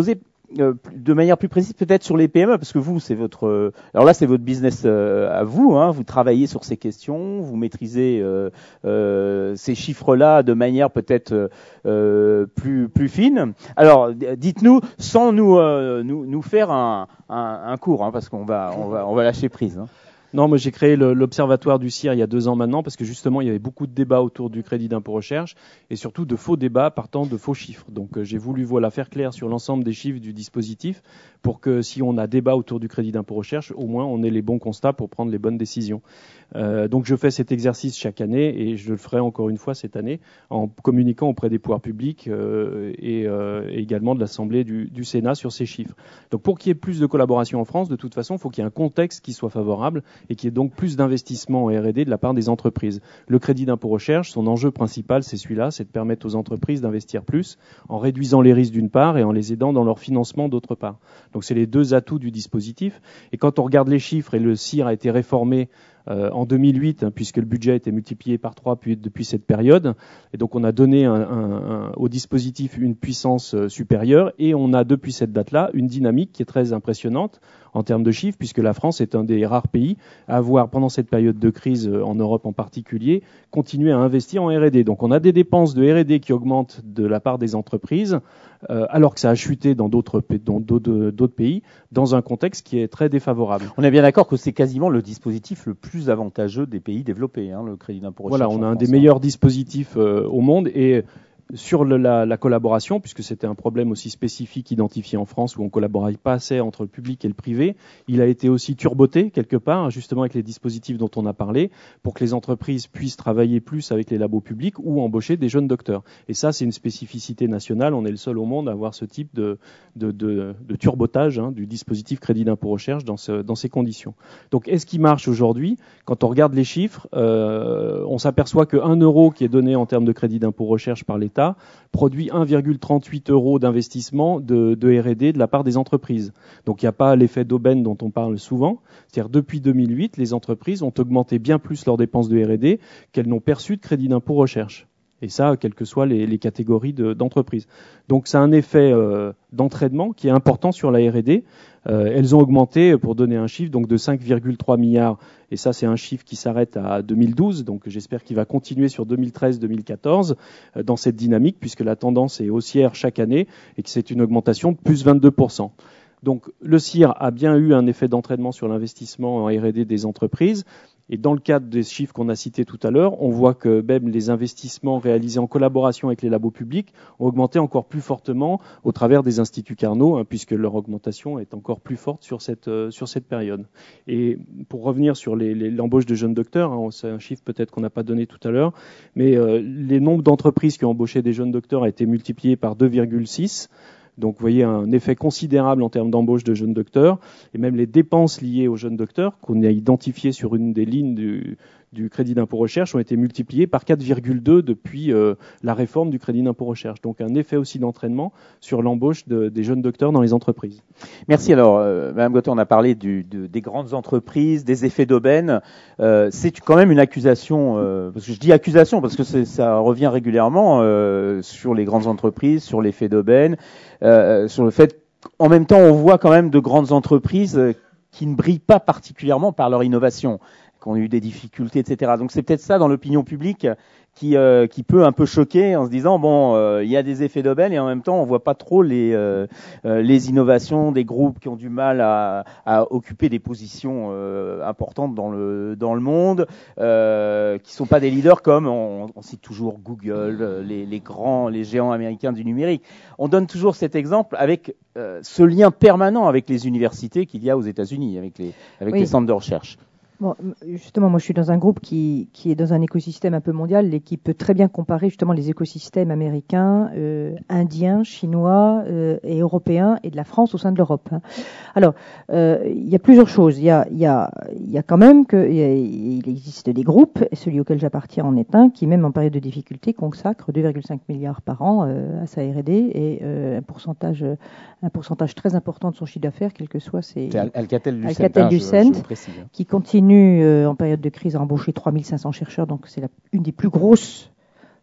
euh, de manière plus précise, peut-être sur les P M E, parce que vous, c'est votre, euh, alors là, c'est votre business euh, à vous. Hein, vous travaillez sur ces questions, vous maîtrisez euh, euh, ces chiffres-là de manière peut-être euh, plus plus fine. Alors, dites-nous, sans nous euh, nous, nous faire un, un, un cours, hein, parce qu'on va on va on va lâcher prise. Hein. Non, moi j'ai créé le, l'observatoire du C I R il y a deux ans maintenant parce que justement il y avait beaucoup de débats autour du crédit d'impôt recherche et surtout de faux débats partant de faux chiffres. Donc euh, j'ai voulu voilà faire clair sur l'ensemble des chiffres du dispositif pour que si on a débat autour du crédit d'impôt recherche, au moins on ait les bons constats pour prendre les bonnes décisions. Euh, donc je fais cet exercice chaque année et je le ferai encore une fois cette année en communiquant auprès des pouvoirs publics euh, et, euh, et également de l'Assemblée du, du Sénat sur ces chiffres. Donc pour qu'il y ait plus de collaboration en France, de toute façon, il faut qu'il y ait un contexte qui soit favorable et qu'il y ait donc plus d'investissement en R et D de la part des entreprises. Le crédit d'impôt recherche, son enjeu principal, c'est celui-là, c'est de permettre aux entreprises d'investir plus en réduisant les risques d'une part et en les aidant dans leur financement d'autre part. Donc c'est les deux atouts du dispositif. Et quand on regarde les chiffres, et le C I R a été réformé Euh, en deux mille huit, hein, puisque le budget a été multiplié par trois puis, depuis cette période. Et donc on a donné un, un, un, au dispositif une puissance euh, supérieure et on a depuis cette date-là une dynamique qui est très impressionnante en termes de chiffres, puisque la France est un des rares pays à avoir, pendant cette période de crise, euh, en Europe en particulier, continué à investir en R et D. Donc on a des dépenses de R et D qui augmentent de la part des entreprises, euh, alors que ça a chuté dans d'autres, dans d'autres, d'autres pays, dans un contexte qui est très défavorable. On est bien d'accord que c'est quasiment le dispositif le plus plus avantageux des pays développés, hein, le crédit d'impôt recherche. Voilà, on a un France, des hein. meilleurs dispositifs euh, au monde et sur le, la, la collaboration, puisque c'était un problème aussi spécifique identifié en France où on collaborait pas assez entre le public et le privé, il a été aussi turboté quelque part, justement avec les dispositifs dont on a parlé, pour que les entreprises puissent travailler plus avec les labos publics ou embaucher des jeunes docteurs. Et ça, c'est une spécificité nationale. On est le seul au monde à avoir ce type de, de, de, de turbotage hein, du dispositif crédit d'impôt recherche dans, ce, dans ces conditions. Donc, est-ce qu'il marche aujourd'hui? Quand on regarde les chiffres, euh, on s'aperçoit que un euro qui est donné en termes de crédit d'impôt recherche par l'État produit un virgule trente-huit euros d'investissement de, de R et D de la part des entreprises. Donc il n'y a pas l'effet d'aubaine dont on parle souvent. C'est-à-dire depuis deux mille huit, les entreprises ont augmenté bien plus leurs dépenses de R et D qu'elles n'ont perçu de crédit d'impôt recherche. Et ça, quelles que soient les, les catégories de, d'entreprises. Donc ça a un effet euh, d'entraînement qui est important sur la R et D. Euh, elles ont augmenté, pour donner un chiffre, donc de cinq virgule trois milliards. Et ça, c'est un chiffre qui s'arrête à deux mille douze. Donc j'espère qu'il va continuer sur deux mille treize deux mille quatorze euh, dans cette dynamique, puisque la tendance est haussière chaque année et que c'est une augmentation de plus vingt-deux pour cent. Donc le C I R a bien eu un effet d'entraînement sur l'investissement en R et D des entreprises. Et dans le cadre des chiffres qu'on a cités tout à l'heure, on voit que même les investissements réalisés en collaboration avec les labos publics ont augmenté encore plus fortement au travers des instituts Carnot, hein, puisque leur augmentation est encore plus forte sur cette, euh, sur cette période. Et pour revenir sur les, les, l'embauche de jeunes docteurs, hein, c'est un chiffre peut-être qu'on n'a pas donné tout à l'heure, mais euh, les nombres d'entreprises qui ont embauché des jeunes docteurs a été multiplié par deux virgule six. Donc, vous voyez un effet considérable en termes d'embauche de jeunes docteurs, et même les dépenses liées aux jeunes docteurs, qu'on a identifiées sur une des lignes du, du crédit d'impôt recherche, ont été multipliées par quatre virgule deux depuis euh, la réforme du crédit d'impôt recherche. Donc, un effet aussi d'entraînement sur l'embauche de, des jeunes docteurs dans les entreprises. Merci. Alors, euh, Madame Gauthier, on a parlé du, de, des grandes entreprises, des effets d'aubaine. Euh, c'est quand même une accusation, euh, parce que je dis accusation parce que c'est, ça revient régulièrement euh, sur les grandes entreprises, sur l'effet d'aubaine. Euh, sur le fait qu'en même temps, on voit quand même de grandes entreprises euh, qui ne brillent pas particulièrement par leur innovation, qui ont eu des difficultés, et cetera. Donc c'est peut-être ça dans l'opinion publique qui, euh, qui peut un peu choquer en se disant bon, euh, il y a des effets d'aubaine et en même temps, on voit pas trop les, euh, euh, les innovations des groupes qui ont du mal à, à occuper des positions euh, importantes dans le, dans le monde, euh, qui sont pas des leaders comme on, on cite toujours Google, les, les grands, les géants américains du numérique. On donne toujours cet exemple avec euh, ce lien permanent avec les universités qu'il y a aux États-Unis, avec les, avec oui. les centres de recherche. Bon, justement, moi je suis dans un groupe qui, qui est dans un écosystème un peu mondial et qui peut très bien comparer justement les écosystèmes américains, euh, indiens, chinois euh, et européens et de la France au sein de l'Europe. Alors, euh, il y a plusieurs choses. Il y a, il y a, il y a quand même que il, y a, il existe des groupes, et celui auquel j'appartiens en est un, qui même en période de difficulté consacre deux virgule cinq milliards par an euh, à sa R et D et euh, un pourcentage, un pourcentage très important de son chiffre d'affaires, quel que soit ses c'est Alcatel-Lucent, Alcatel-Lucent, qui continue euh, en période de crise à embaucher trois mille cinq cents chercheurs, donc c'est la, une des plus grosses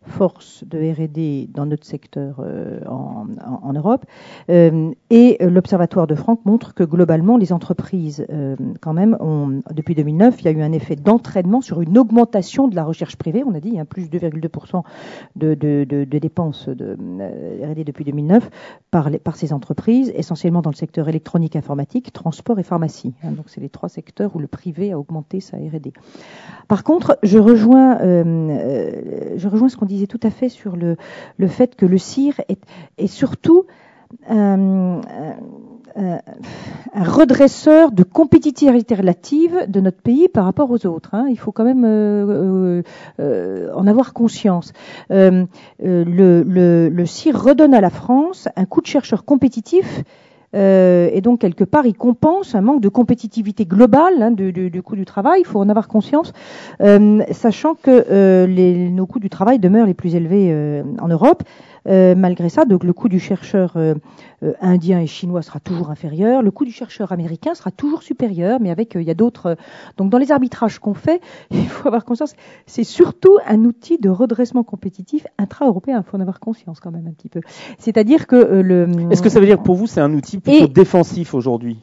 force de R et D dans notre secteur euh, en, en, en Europe. Euh, et l'Observatoire de Franck montre que globalement, les entreprises, euh, quand même, ont, depuis deux mille neuf, il y a eu un effet d'entraînement sur une augmentation de la recherche privée. On a dit, il y a plus de deux virgule deux pour cent de, de, de, de dépenses de euh, R et D depuis deux mille neuf par, les, par ces entreprises, essentiellement dans le secteur électronique, informatique, transport et pharmacie. Hein, donc, c'est les trois secteurs où le privé a augmenté sa R et D. Par contre, je rejoins, euh, euh, je rejoins ce qu'on disait tout à fait sur le, le fait que le C I R est, est surtout euh, euh, un redresseur de compétitivité relative de notre pays par rapport aux autres. Hein. Il faut quand même euh, euh, en avoir conscience. Euh, euh, le, le, le C I R redonne à la France un coup de chercheur compétitif. Euh, et donc, quelque part, il compense un manque de compétitivité globale hein, du, du, du coût du travail. Il faut en avoir conscience, euh, sachant que euh, les, nos coûts du travail demeurent les plus élevés euh, en Europe. Euh, malgré ça, donc le coût du chercheur euh, euh, indien et chinois sera toujours inférieur. Le coût du chercheur américain sera toujours supérieur, mais avec euh, il y a d'autres. Euh, donc, dans les arbitrages qu'on fait, il faut avoir conscience. C'est surtout un outil de redressement compétitif intra-européen. Il faut en avoir conscience quand même un petit peu. C'est-à-dire que euh, le. Est-ce que ça veut dire que pour vous c'est un outil plutôt et, défensif aujourd'hui?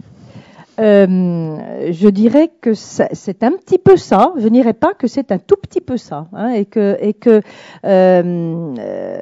Euh, je dirais que ça, c'est un petit peu ça. Je n'irais pas que c'est un tout petit peu ça, hein, et que et que. Euh,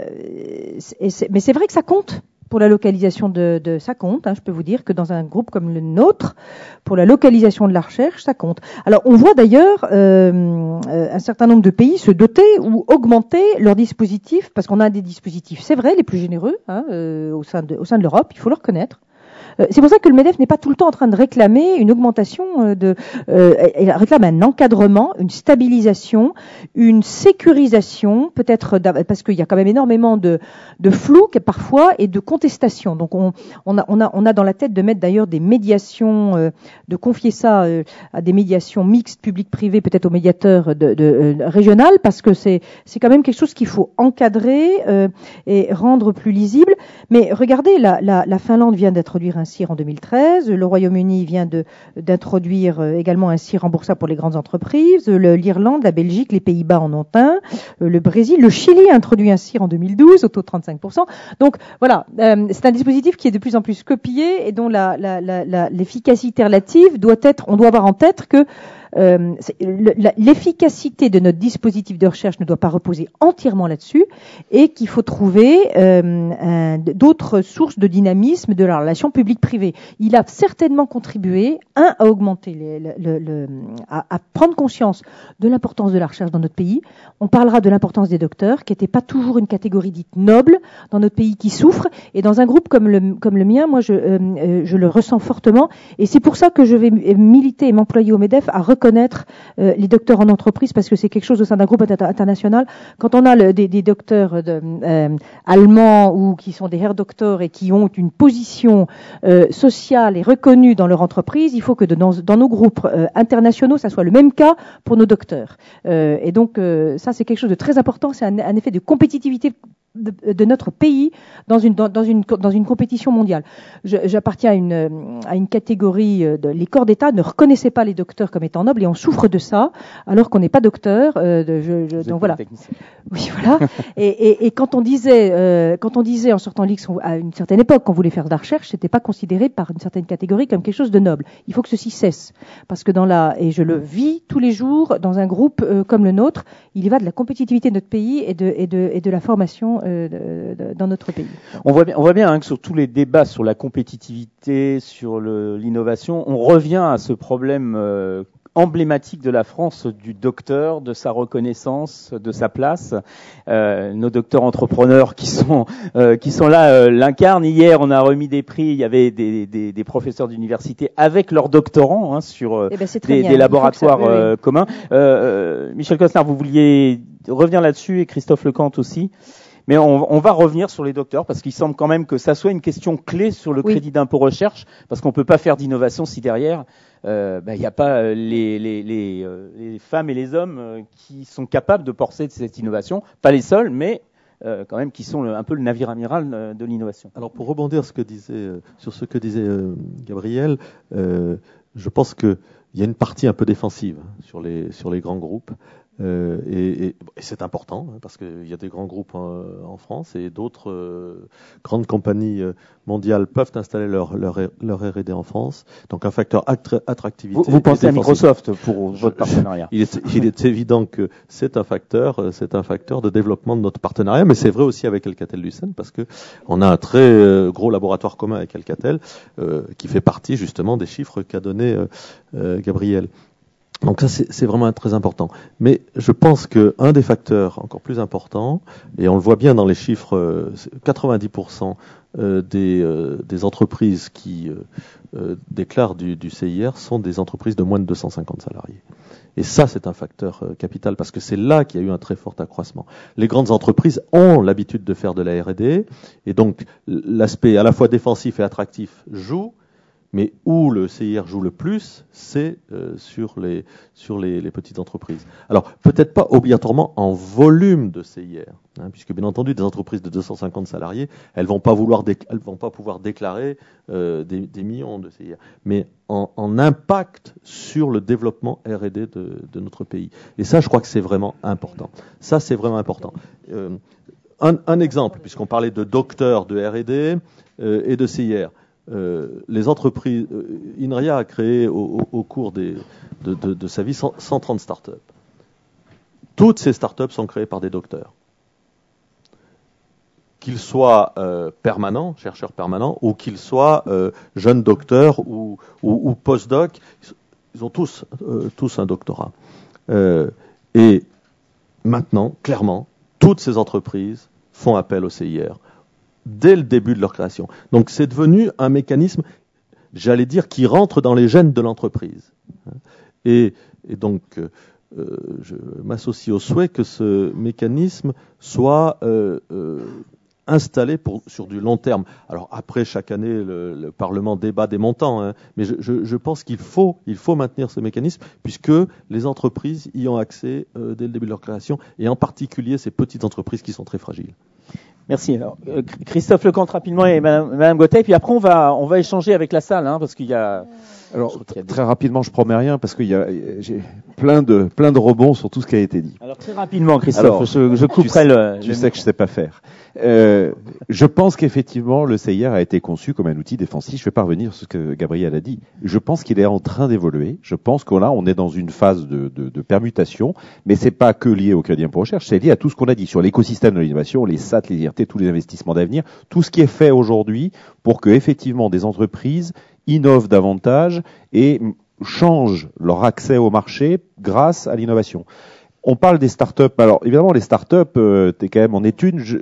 et c'est, mais c'est vrai que ça compte pour la localisation de, de ça compte. Hein, je peux vous dire que dans un groupe comme le nôtre, pour la localisation de la recherche, ça compte. Alors, on voit d'ailleurs euh, un certain nombre de pays se doter ou augmenter leurs dispositifs, parce qu'on a des dispositifs, c'est vrai, les plus généreux hein, euh, au sein de au sein de l'Europe. Il faut le reconnaître. C'est pour ça que le MEDEF n'est pas tout le temps en train de réclamer une augmentation de, euh, il réclame un encadrement, une stabilisation, une sécurisation, peut-être parce qu'il y a quand même énormément de, de flou parfois et de contestation. Donc on, on a, on a, on a dans la tête de mettre d'ailleurs des médiations, euh, de confier ça euh, à des médiations mixtes, public-privé, peut-être aux médiateurs de, de, euh, régional, parce que c'est, c'est quand même quelque chose qu'il faut encadrer euh, et rendre plus lisible. Mais regardez, la, la, la Finlande vient d'introduire un C I R en deux mille treize, le Royaume-Uni vient de, d'introduire également un C I R remboursable pour les grandes entreprises, le, l'Irlande, la Belgique, les Pays-Bas en ont un, le Brésil, le Chili a introduit un C I R en deux mille douze, au taux de trente-cinq pour cent. Donc voilà, euh, c'est un dispositif qui est de plus en plus copié et dont la, la, la, la, l'efficacité relative doit être, on doit avoir en tête que Euh, l'efficacité de notre dispositif de recherche ne doit pas reposer entièrement là-dessus et qu'il faut trouver euh, un, d'autres sources de dynamisme de la relation publique-privée. Il a certainement contribué, un, à augmenter, les, le, le, le, à, à prendre conscience de l'importance de la recherche dans notre pays. On parlera de l'importance des docteurs, qui n'était pas toujours une catégorie dite noble dans notre pays qui souffre. Et dans un groupe comme le, comme le mien, moi, je, euh, je le ressens fortement. Et c'est pour ça que je vais militer et m'employer au MEDEF à reconnaître euh, les docteurs en entreprise, parce que c'est quelque chose au sein d'un groupe inter- international. Quand on a le, des, des docteurs de, euh, allemands ou qui sont des Herr Doctors et qui ont une position euh, sociale et reconnue dans leur entreprise, il faut que de, dans, dans nos groupes euh, internationaux, ça soit le même cas pour nos docteurs. Euh, et donc euh, ça, c'est quelque chose de très important. C'est un, un effet de compétitivité de, de notre pays dans une dans, dans une dans une compétition mondiale. Je, j'appartiens à une à une catégorie de les corps d'État ne reconnaissaient pas les docteurs comme étant nobles et on souffre de ça alors qu'on n'est pas docteur. Euh, de, je, je, donc voilà. Oui, voilà. et, et, et quand on disait euh, quand on disait en sortant l'X à une certaine époque qu'on voulait faire de la recherche, c'était pas considéré par une certaine catégorie comme quelque chose de noble. Il faut que ceci cesse parce que dans la et je le vis tous les jours dans un groupe euh, comme le nôtre, il y va de la compétitivité de notre pays et de et de et de la formation euh, de, de, dans notre pays. On voit bien, on voit bien hein, que sur tous les débats sur la compétitivité, sur le, l'innovation, on revient à ce problème euh, emblématique de la France, du docteur, de sa reconnaissance, de sa place. Euh, nos docteurs entrepreneurs qui sont euh, qui sont là euh, l'incarnent. Hier, on a remis des prix. Il y avait des, des, des professeurs d'université avec leurs doctorants hein, sur euh, eh ben, des, des laboratoires ça, oui, euh, oui. communs. Euh, Michel Costner, vous vouliez revenir là-dessus et Christophe Lecante aussi. Mais on, on va revenir sur les docteurs parce qu'il semble quand même que ça soit une question clé sur le oui. crédit d'impôt recherche, parce qu'on peut pas faire d'innovation si derrière il euh, n'y bah, a pas les, les, les, euh, les femmes et les hommes euh, qui sont capables de porter de cette innovation, pas les seuls, mais euh, quand même qui sont le, un peu le navire amiral euh, de l'innovation. Alors pour rebondir ce que disait, euh, sur ce que disait euh, Gabriel, euh, je pense qu'il y a une partie un peu défensive sur les, sur les grands groupes. Euh, et, et, et c'est important hein, parce qu'il y a des grands groupes en, en France et d'autres euh, grandes compagnies mondiales peuvent installer leur, leur, leur R et D en France. Donc un facteur attra- attractivité. Vous, vous pensez à Microsoft pour votre partenariat? Il est, il est évident que c'est un facteur, c'est un facteur de développement de notre partenariat, mais c'est vrai aussi avec Alcatel-Lucent parce que on a un très euh, gros laboratoire commun avec Alcatel euh, qui fait partie justement des chiffres qu'a donné euh, euh, Gabriel. Donc ça, c'est, c'est vraiment très important. Mais je pense qu'un des facteurs encore plus importants, et on le voit bien dans les chiffres, quatre-vingt-dix pour cent des, euh, des entreprises qui euh, euh, déclarent du, du C I R sont des entreprises de moins de deux cent cinquante salariés. Et ça, c'est un facteur euh, capital, parce que c'est là qu'il y a eu un très fort accroissement. Les grandes entreprises ont l'habitude de faire de la R et D, et donc l'aspect à la fois défensif et attractif joue, mais où le C I R joue le plus, c'est euh, sur, les, sur les, les petites entreprises. Alors, peut-être pas obligatoirement en volume de C I R, hein, puisque bien entendu, des entreprises de deux cent cinquante salariés, elles vont pas vouloir, déc- elles vont pas pouvoir déclarer euh, des, des millions de C I R, mais en, en impact sur le développement R et D de, de notre pays. Et ça, je crois que c'est vraiment important. Ça, c'est vraiment important. Euh, un, un exemple, puisqu'on parlait de docteurs de R et D euh, et de C I R. Euh, les entreprises, euh, INRIA a créé au, au, au cours des, de, de, de sa vie cent, cent trente startups. Toutes ces startups sont créées par des docteurs. Qu'ils soient euh, permanents, chercheurs permanents, ou qu'ils soient euh, jeunes docteurs ou, ou, ou post-doc, ils ont tous, euh, tous un doctorat. Euh, et maintenant, clairement, toutes ces entreprises font appel au C I R dès le début de leur création. Donc c'est devenu un mécanisme, j'allais dire, qui rentre dans les gènes de l'entreprise. Et, et donc, euh, je m'associe au souhait que ce mécanisme soit euh, euh, installé pour, sur du long terme. Alors après, chaque année, le, le Parlement débat des montants, hein, mais je, je, je pense qu'il faut, il faut maintenir ce mécanisme, puisque les entreprises y ont accès euh, dès le début de leur création, et en particulier ces petites entreprises qui sont très fragiles. Merci. Alors, euh, Christophe Lecomte rapidement et Madame, Madame Gauthier, puis après on va on va échanger avec la salle, hein, parce qu'il y a. Alors y a des... très rapidement, je promets rien parce qu'il y a j'ai plein de plein de rebonds sur tout ce qui a été dit. Alors très rapidement, Christophe, Alors, je, je couperai tu le. Tu le sais que je sais pas faire. Euh, je pense qu'effectivement le C I R a été conçu comme un outil défensif. Je vais pas revenir sur ce que Gabriel a dit. Je pense qu'il est en train d'évoluer. Je pense que là on est dans une phase de, de, de permutation, mais c'est pas que lié au crédit impôt recherche, c'est lié à tout ce qu'on a dit sur l'écosystème de l'innovation, les S A T, les I R T, tous les investissements d'avenir, tout ce qui est fait aujourd'hui pour que effectivement des entreprises innovent davantage et changent leur accès au marché grâce à l'innovation. On parle des startups. Alors évidemment, les startups, euh, t'es quand même en étude. Je,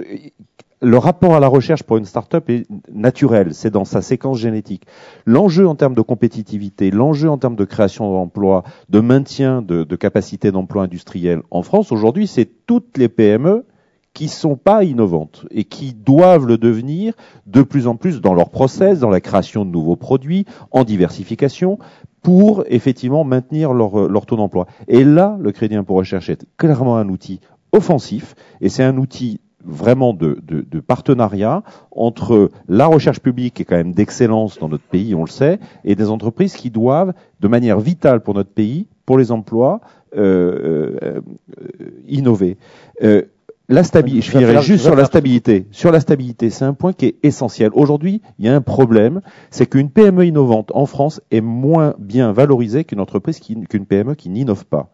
le rapport à la recherche pour une startup est naturel. C'est dans sa séquence génétique. L'enjeu en termes de compétitivité, l'enjeu en termes de création d'emplois, de maintien de, de capacité d'emploi industriel en France aujourd'hui, c'est toutes les P M E qui sont pas innovantes et qui doivent le devenir de plus en plus dans leur process, dans la création de nouveaux produits, en diversification, pour effectivement maintenir leur, leur taux d'emploi. Et là, le crédit impôt recherche est clairement un outil offensif, et c'est un outil vraiment de, de, de partenariat entre la recherche publique, qui est quand même d'excellence dans notre pays, on le sait, et des entreprises qui doivent, de manière vitale pour notre pays, pour les emplois, euh, euh, innover. Euh, La stabilité, je finirai juste sur la stabilité. Sur la stabilité, c'est un point qui est essentiel. Aujourd'hui, il y a un problème, c'est qu'une P M E innovante en France est moins bien valorisée qu'une entreprise qui, qu'une P M E qui n'innove pas.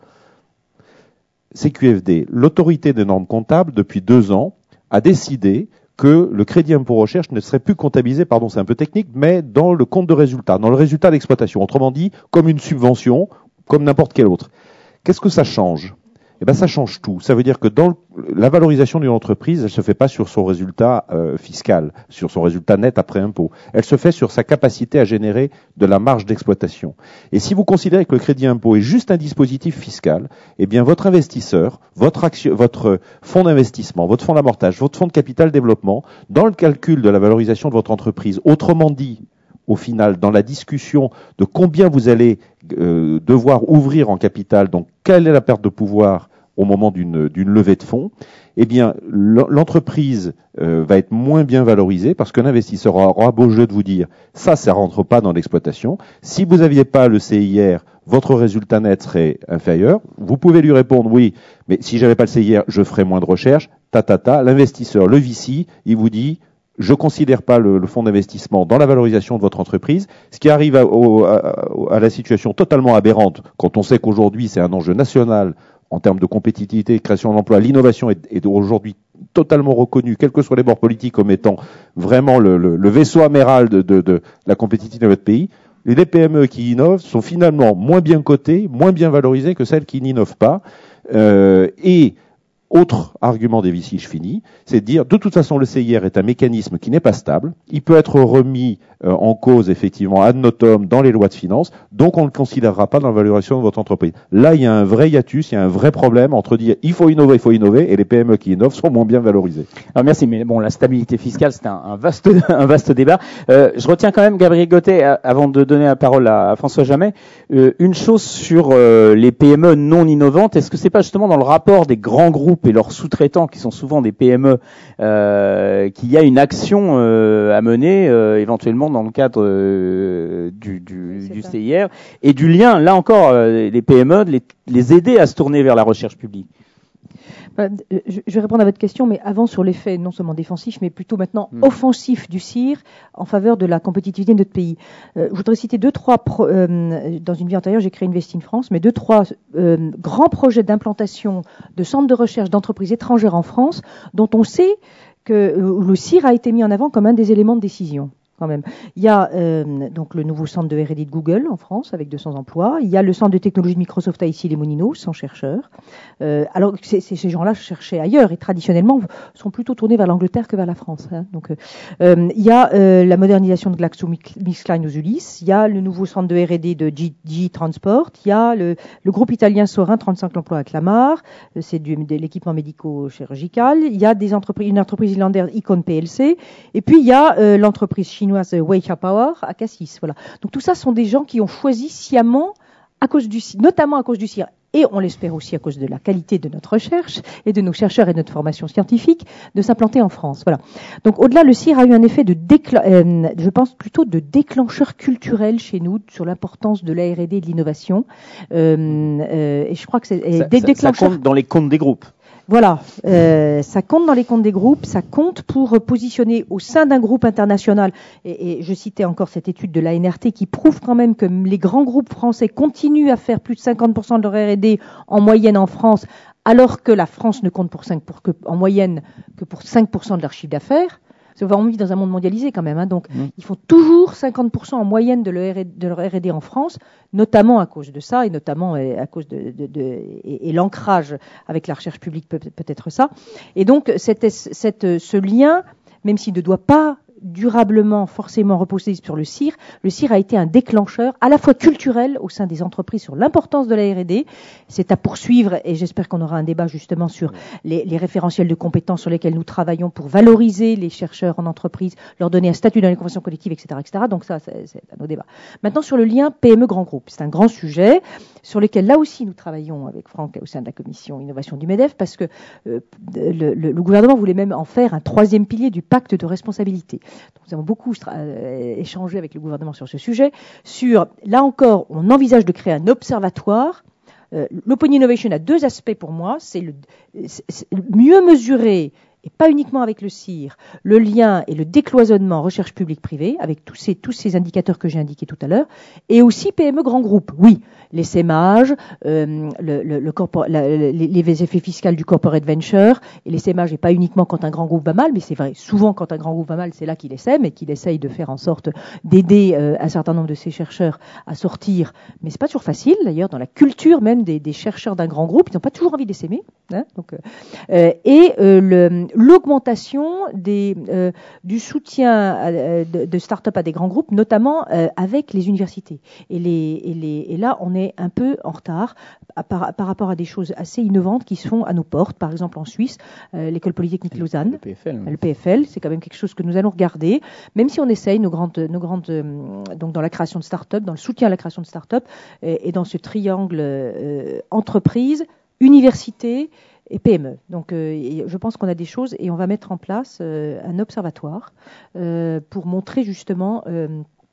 C Q F D, l'autorité des normes comptables, depuis deux ans, a décidé que le crédit impôt recherche ne serait plus comptabilisé, pardon, c'est un peu technique, mais dans le compte de résultat, dans le résultat d'exploitation. Autrement dit, comme une subvention, comme n'importe quelle autre. Qu'est-ce que ça change ? Eh ben, ça change tout. Ça veut dire que dans le, la valorisation d'une entreprise, elle se fait pas sur son résultat euh, fiscal, sur son résultat net après impôt. Elle se fait sur sa capacité à générer de la marge d'exploitation. Et si vous considérez que le crédit impôt est juste un dispositif fiscal, eh bien, votre investisseur, votre action, votre fonds d'investissement, votre fonds d'amortage, votre fonds de capital développement, dans le calcul de la valorisation de votre entreprise, autrement dit, au final, dans la discussion de combien vous allez euh, devoir ouvrir en capital, donc quelle est la perte de pouvoir au moment d'une, d'une levée de fonds, eh bien, l'entreprise euh, va être moins bien valorisée parce qu'un investisseur aura beau jeu de vous dire ça, ça rentre pas dans l'exploitation. Si vous n'aviez pas le C I R, votre résultat net serait inférieur. Vous pouvez lui répondre oui, mais si j'avais pas le C I R, je ferais moins de recherche. Ta, ta, ta. L'investisseur, le V C, il vous dit je considère pas le, le fonds d'investissement dans la valorisation de votre entreprise, ce qui arrive à, au, à, à la situation totalement aberrante quand on sait qu'aujourd'hui c'est un enjeu national en termes de compétitivité, de création d'emplois. L'innovation est, est aujourd'hui totalement reconnue, quels que soient les bords politiques, comme étant vraiment le, le, le vaisseau amiral de, de, de la compétitivité de notre pays. Les P M E qui innovent sont finalement moins bien cotées, moins bien valorisées que celles qui n'innovent pas. Euh, et autre argument des V C, je finis, c'est de dire, de toute façon, le C I R est un mécanisme qui n'est pas stable. Il peut être remis euh, en cause, effectivement, ad notam dans les lois de finances, donc on ne le considérera pas dans la valorisation de votre entreprise. Là, il y a un vrai hiatus, il y a un vrai problème entre dire, il faut innover, il faut innover, et les P M E qui innovent sont moins bien valorisées. Alors merci, mais bon, la stabilité fiscale, c'est un, un vaste, un vaste débat. Euh, je retiens quand même, Gabriel Gauthier, avant de donner la parole à, à François Jamet, euh, une chose sur euh, les P M E non innovantes. Est-ce que c'est pas justement dans le rapport des grands groupes et leurs sous-traitants, qui sont souvent des P M E, euh, qu'il y a une action euh, à mener, euh, éventuellement dans le cadre euh, du, du, du C I R, et du lien, là encore, euh, les P M E, les, les aider à se tourner vers la recherche publique? Je vais répondre à votre question, mais avant sur l'effet non seulement défensif, mais plutôt maintenant mmh. offensif du C I R en faveur de la compétitivité de notre pays. Euh, je voudrais citer deux, trois, pro, euh, dans une vie antérieure, j'ai créé Invest in France, mais deux, trois euh, grands projets d'implantation de centres de recherche d'entreprises étrangères en France, dont on sait que euh, le C I R a été mis en avant comme un des éléments de décision. Quand même. Il y a euh, donc le nouveau centre de R et D de Google en France avec deux cents emplois. Il y a le centre de technologie de Microsoft à Issy-les-Moulineaux, cent chercheurs. Euh, alors que ces gens-là cherchaient ailleurs et traditionnellement sont plutôt tournés vers l'Angleterre que vers la France. Hein. Donc euh, il y a euh, la modernisation de GlaxoSmithKline aux Ulysses. Il y a le nouveau centre de R et D de G G Transport. Il y a le, le groupe italien Sorin, trente-cinq emplois à Clamart. C'est du, de l'équipement médico-chirurgical. Il y a des entreprises, une entreprise irlandaise, Icon P L C. Et puis il y a euh, l'entreprise chinoise Weicha Power à Cassis. Voilà. Donc tout ça sont des gens qui ont choisi sciemment, à cause du, notamment à cause du C I R, et on l'espère aussi à cause de la qualité de notre recherche et de nos chercheurs et de notre formation scientifique, de s'implanter en France. Voilà. Donc au-delà, le C I R a eu un effet de déclen- euh, je pense plutôt de déclencheur culturel chez nous sur l'importance de l'A R et D et de l'innovation. Euh, euh, et je crois que c'est ça, des ça, déclencheurs. Ça compte dans les comptes des groupes. Voilà, euh, ça compte dans les comptes des groupes, ça compte pour positionner au sein d'un groupe international. Et, et je citais encore cette étude de l'A N R T qui prouve quand même que les grands groupes français continuent à faire plus de cinquante pour cent de leur R et D en moyenne en France, alors que la France ne compte pour cinq pour que, en moyenne que pour cinq pour cent de leur chiffre d'affaires. On vit dans un monde mondialisé quand même, hein, donc mmh. ils font toujours cinquante pour cent en moyenne de leur, de leur R et D en France, notamment à cause de ça, et notamment à cause de, de, de et, et l'ancrage avec la recherche publique peut, peut être ça. Et donc cette, cette, ce lien, même s'il ne doit pas durablement forcément reposer sur le C I R, le C I R a été un déclencheur à la fois culturel au sein des entreprises sur l'importance de la R et D. C'est à poursuivre et j'espère qu'on aura un débat justement sur les, les référentiels de compétences sur lesquels nous travaillons pour valoriser les chercheurs en entreprise, leur donner un statut dans les conventions collectives, et cetera, et cetera. Donc ça, c'est, c'est un autre débat. Maintenant, sur le lien P M E-grand groupe, c'est un grand sujet sur lequel là aussi nous travaillons avec Franck au sein de la commission innovation du MEDEF parce que euh, le, le, le gouvernement voulait même en faire un troisième pilier du pacte de responsabilité. Donc, nous avons beaucoup euh, échangé avec le gouvernement sur ce sujet. Sur, là encore, on envisage de créer un observatoire. Euh, L'Open Innovation a deux aspects pour moi. C'est le c'est, c'est mieux mesurer, et pas uniquement avec le C I R, le lien et le décloisonnement recherche publique-privée, avec tous ces, tous ces indicateurs que j'ai indiqués tout à l'heure, et aussi P M E grand groupe. Oui, les sémages, euh, le, le, le corpor- la, les, les effets fiscaux du corporate venture, et les sémages, et pas uniquement quand un grand groupe va mal, mais c'est vrai, souvent quand un grand groupe va mal, c'est là qu'il essaie, et qu'il essaye de faire en sorte d'aider euh, un certain nombre de ses chercheurs à sortir. Mais c'est pas toujours facile, d'ailleurs, dans la culture même des, des chercheurs d'un grand groupe, ils n'ont pas toujours envie d'essaimer. Hein, donc, euh, et euh, le, l'augmentation des, euh, du soutien à, de, de start-up à des grands groupes, notamment euh, avec les universités. Et, les, et, les, et là, on est un peu en retard à, par, par rapport à des choses assez innovantes qui se font à nos portes. Par exemple, en Suisse, euh, l'école polytechnique Lausanne, le P F L, le P F L, c'est quand même quelque chose que nous allons regarder, même si on essaye nos grandes, nos grandes, euh, donc dans la création de start-up, dans le soutien à la création de start-up, et, et dans ce triangle euh, entreprise, universités et P M E. Donc euh, je pense qu'on a des choses et on va mettre en place euh, un observatoire euh, pour montrer justement euh,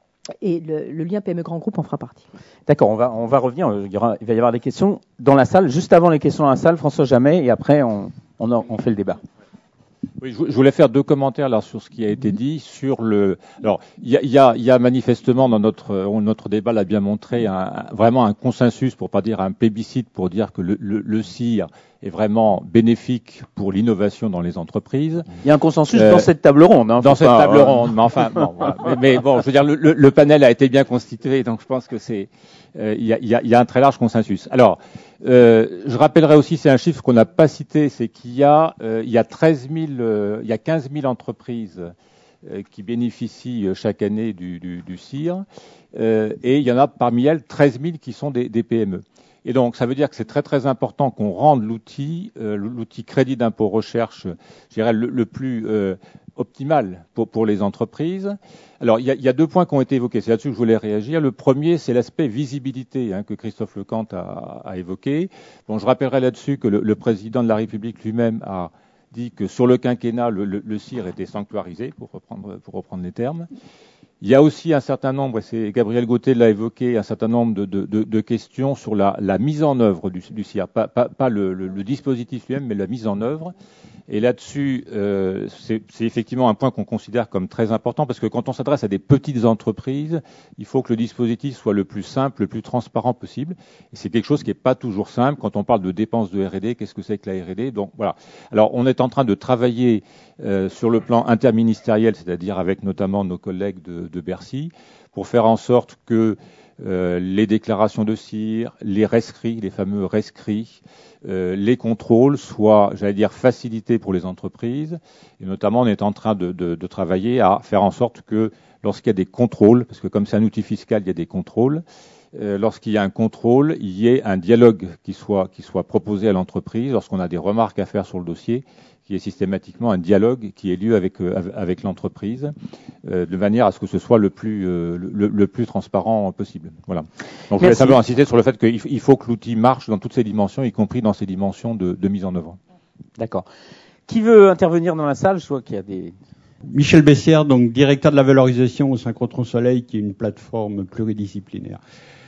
et le, le lien P M E grand groupe en fera partie. D'accord, on va on va revenir. Il, y aura, il va y avoir des questions dans la salle. Juste avant les questions dans la salle, François Jamet, et après on on, a, on fait le débat. Oui, je voulais faire deux commentaires là sur ce qui a été dit sur le. Alors, il y a, y, a, y a manifestement dans notre notre débat l'a bien montré un, vraiment un consensus, pour pas dire un plébiscite, pour dire que le, le, le C I R est vraiment bénéfique pour l'innovation dans les entreprises. Il y a un consensus euh, dans cette table ronde. Hein, dans cette pas, table euh... ronde, mais enfin, bon, voilà. mais, mais bon, je veux dire, le, le, le panel a été bien constitué, donc je pense que c'est, euh, il y, a, y, a, y a un très large consensus. Alors, euh, je rappellerai aussi, c'est un chiffre qu'on n'a pas cité, c'est qu'il y a, euh, il y a treize mille, euh, il y a quinze mille entreprises euh, qui bénéficient euh, chaque année du, du, du C I R, euh, et il y en a parmi elles treize mille qui sont des, des P M E. Et donc, ça veut dire que c'est très très important qu'on rende l'outil, euh, l'outil crédit d'impôt recherche, je dirais le, le plus euh, optimal pour, pour les entreprises. Alors, il y, a, il y a deux points qui ont été évoqués. C'est là-dessus que je voulais réagir. Le premier, c'est l'aspect visibilité hein, que Christophe Lecant a, a évoqué. Bon, je rappellerai là-dessus que le, le président de la République lui-même a dit que sur le quinquennat, le, le, le C I R était sanctuarisé, pour reprendre, pour reprendre les termes. Il y a aussi un certain nombre, et c'est Gabriel Gauthier l'a évoqué, un certain nombre de, de, de, de questions sur la, la mise en œuvre du, du C I R, pas, pas, pas le, le, le dispositif lui-même, mais la mise en œuvre. Et là-dessus, euh, c'est, c'est effectivement un point qu'on considère comme très important, parce que quand on s'adresse à des petites entreprises, il faut que le dispositif soit le plus simple, le plus transparent possible. Et c'est quelque chose qui n'est pas toujours simple. Quand on parle de dépenses de R et D, qu'est-ce que c'est que la R et D ? Donc voilà. Alors, on est en train de travailler euh, sur le plan interministériel, c'est-à-dire avec notamment nos collègues de, de Bercy, pour faire en sorte que euh, les déclarations de C I R, les rescrits, les fameux rescrits, euh, les contrôles soient, j'allais dire, facilités pour les entreprises. Et notamment, on est en train de, de, de travailler à faire en sorte que lorsqu'il y a des contrôles, parce que comme c'est un outil fiscal, il y a des contrôles, euh, lorsqu'il y a un contrôle, il y ait un dialogue qui soit, qui soit proposé à l'entreprise. Lorsqu'on a des remarques à faire sur le dossier, qui est systématiquement un dialogue qui ait lieu avec euh, avec l'entreprise, euh, de manière à ce que ce soit le plus euh, le, le plus transparent possible. Voilà. Donc, je voulais simplement insister sur le fait qu'il faut que l'outil marche dans toutes ses dimensions, y compris dans ses dimensions de, de mise en œuvre. D'accord. Qui veut intervenir dans la salle ? Je vois qu'il y a des... Michel Bessière, donc directeur de la valorisation au Synchrotron Soleil, qui est une plateforme pluridisciplinaire.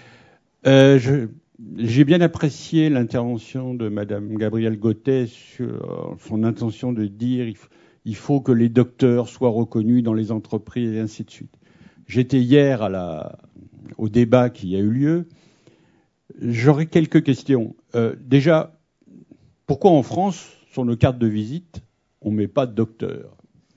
Euh, je... J'ai bien apprécié l'intervention de Madame Gabrielle Gauthier sur son intention de dire il faut que les docteurs soient reconnus dans les entreprises et ainsi de suite. J'étais hier à la, au débat qui a eu lieu. J'aurais quelques questions. Euh, déjà, pourquoi en France, sur nos cartes de visite, on ne met pas de docteur ?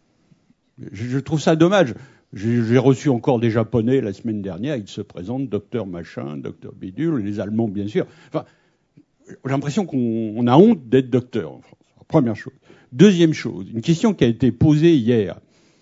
je, je trouve ça dommage. J'ai, j'ai reçu encore des Japonais la semaine dernière, ils se présentent docteur machin, docteur bidule, les Allemands bien sûr. Enfin, j'ai l'impression qu'on on a honte d'être docteur en France. Première chose. Deuxième chose, une question qui a été posée hier,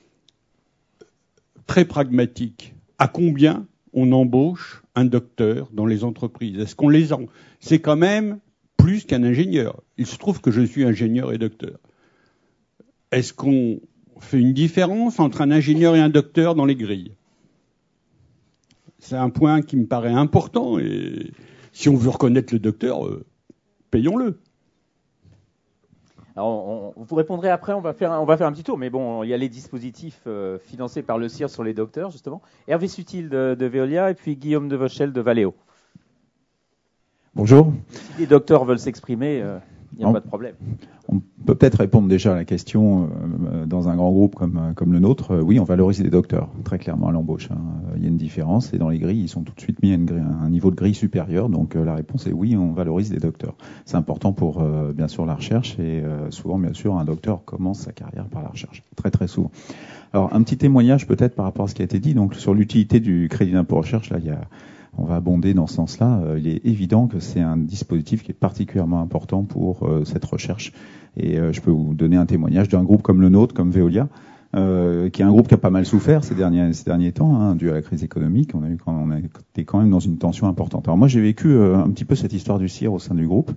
très pragmatique. À combien on embauche un docteur dans les entreprises ? Est-ce qu'on les en... C'est quand même plus qu'un ingénieur. Il se trouve que je suis ingénieur et docteur. Est-ce qu'on fait une différence entre un ingénieur et un docteur dans les grilles ? C'est un point qui me paraît important et si on veut reconnaître le docteur, euh, payons-le. Alors, on, on, vous répondrez après, on va, faire un, on va faire un petit tour, mais bon, il y a les dispositifs euh, financés par le C I R sur les docteurs, justement. Hervé Sutil de, de Veolia et puis Guillaume de Vauchel de Valeo. Bonjour. Si les docteurs veulent s'exprimer, il euh, n'y a on, pas de problème. On peut peut-être répondre déjà à la question euh, dans un grand groupe comme, comme le nôtre. Euh, oui, on valorise les docteurs, très clairement à l'embauche. Hein. Il y a une différence et dans les grilles, ils sont tout de suite mis à, une grille, à un niveau de grille supérieur. Donc euh, la réponse est oui, on valorise les docteurs. C'est important pour euh, bien sûr la recherche et euh, souvent bien sûr un docteur commence sa carrière par la recherche, très très souvent. Alors un petit témoignage peut-être par rapport à ce qui a été dit. Donc sur l'utilité du crédit d'impôt recherche, là il y a on va abonder dans ce sens-là. Euh, il est évident que c'est un dispositif qui est particulièrement important pour euh, cette recherche. Et euh, je peux vous donner un témoignage d'un groupe comme le nôtre, comme Veolia, euh, qui est un groupe qui a pas mal souffert ces derniers, ces derniers temps, hein, dû à la crise économique. On a eu quand on était quand même dans une tension importante. Alors moi, j'ai vécu euh, un petit peu cette histoire du C I R au sein du groupe.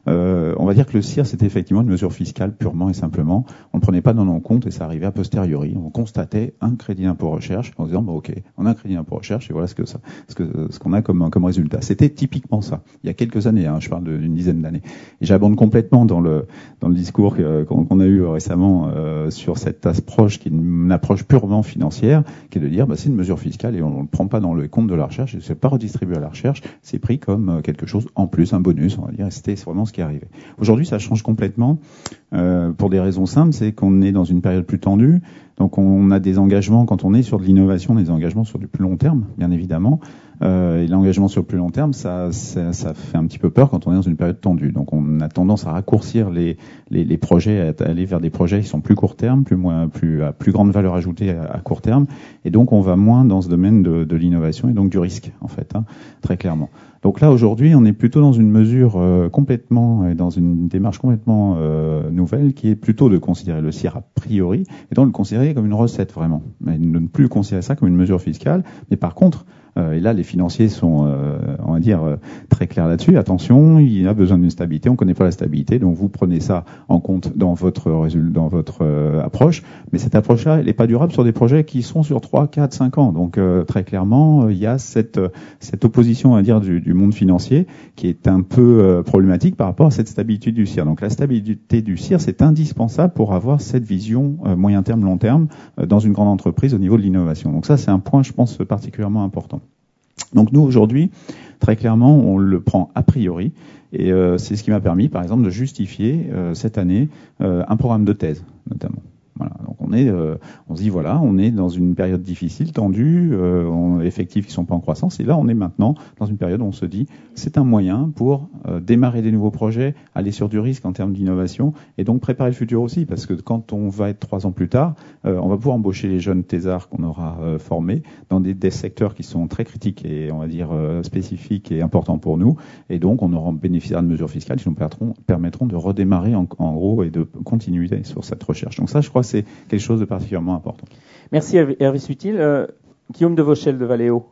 euh, on va dire que le C I R, c'était effectivement une mesure fiscale purement et simplement. On ne prenait pas dans nos comptes et ça arrivait a posteriori. On constatait un crédit d'impôt recherche en disant, bah, ok, on a un crédit d'impôt recherche et voilà ce que ça, ce que, ce qu'on a comme, comme résultat. C'était typiquement ça. Il y a quelques années, hein, je parle d'une dizaine d'années. Et j'abonde complètement dans le, dans le discours que, qu'on, qu'on a eu récemment, euh, sur cette approche qui est une approche purement financière, qui est de dire, bah, c'est une mesure fiscale et on ne le prend pas dans le compte de la recherche et c'est pas redistribué à la recherche, c'est pris comme quelque chose en plus, un bonus, on va dire, et c'était vraiment ce qui est arrivé. Aujourd'hui, ça change complètement, euh, pour des raisons simples, c'est qu'on est dans une période plus tendue, donc on a des engagements, quand on est sur de l'innovation, des engagements sur du plus long terme, bien évidemment, euh, et l'engagement sur le plus long terme, ça, ça, ça fait un petit peu peur quand on est dans une période tendue. Donc on a tendance à raccourcir les, les, les projets, à aller vers des projets qui sont plus court terme, plus, moins, plus, à plus grande valeur ajoutée à, à court terme, et donc on va moins dans ce domaine de, de l'innovation et donc du risque, en fait, hein, très clairement. Donc là, aujourd'hui, on est plutôt dans une mesure euh, complètement, et dans une démarche complètement euh, nouvelle, qui est plutôt de considérer le C I R a priori, et donc de le considérer comme une recette vraiment, mais de ne plus considérer ça comme une mesure fiscale. Mais par contre, euh, et là, les financiers sont, euh, on va dire, euh, très clairs là-dessus. Attention, il a besoin d'une stabilité. On ne connaît pas la stabilité, donc vous prenez ça en compte dans votre dans votre euh, approche. Mais cette approche-là, elle n'est pas durable sur des projets qui sont sur trois, quatre, cinq ans. Donc euh, très clairement, il y a cette cette opposition, on va dire, du, du monde financier qui est un peu euh, problématique par rapport à cette stabilité du C I R. Donc la stabilité du C I R, c'est indispensable pour avoir cette vision euh, moyen terme, long terme euh, dans une grande entreprise au niveau de l'innovation. Donc ça, c'est un point, je pense, particulièrement important. Donc nous, aujourd'hui, très clairement, on le prend a priori, et euh, c'est ce qui m'a permis, par exemple, de justifier euh, cette année euh, un programme de thèse, notamment. Voilà. Donc on est, euh, on se dit voilà, on est dans une période difficile, tendue, euh, on, effectifs qui sont pas en croissance, et là on est maintenant dans une période où on se dit c'est un moyen pour euh, démarrer des nouveaux projets, aller sur du risque en termes d'innovation, et donc préparer le futur aussi, parce que quand on va être trois ans plus tard, euh, on va pouvoir embaucher les jeunes thésards qu'on aura euh, formés dans des, des secteurs qui sont très critiques et on va dire euh, spécifiques et importants pour nous, et donc on aura bénéficiera de mesures fiscales qui nous permettront, permettront de redémarrer en, en gros et de continuer sur cette recherche. Donc ça, je crois c'est quelque chose de particulièrement important. Merci Hervé Sutil. Euh, Guillaume de Vauchel de Valeo.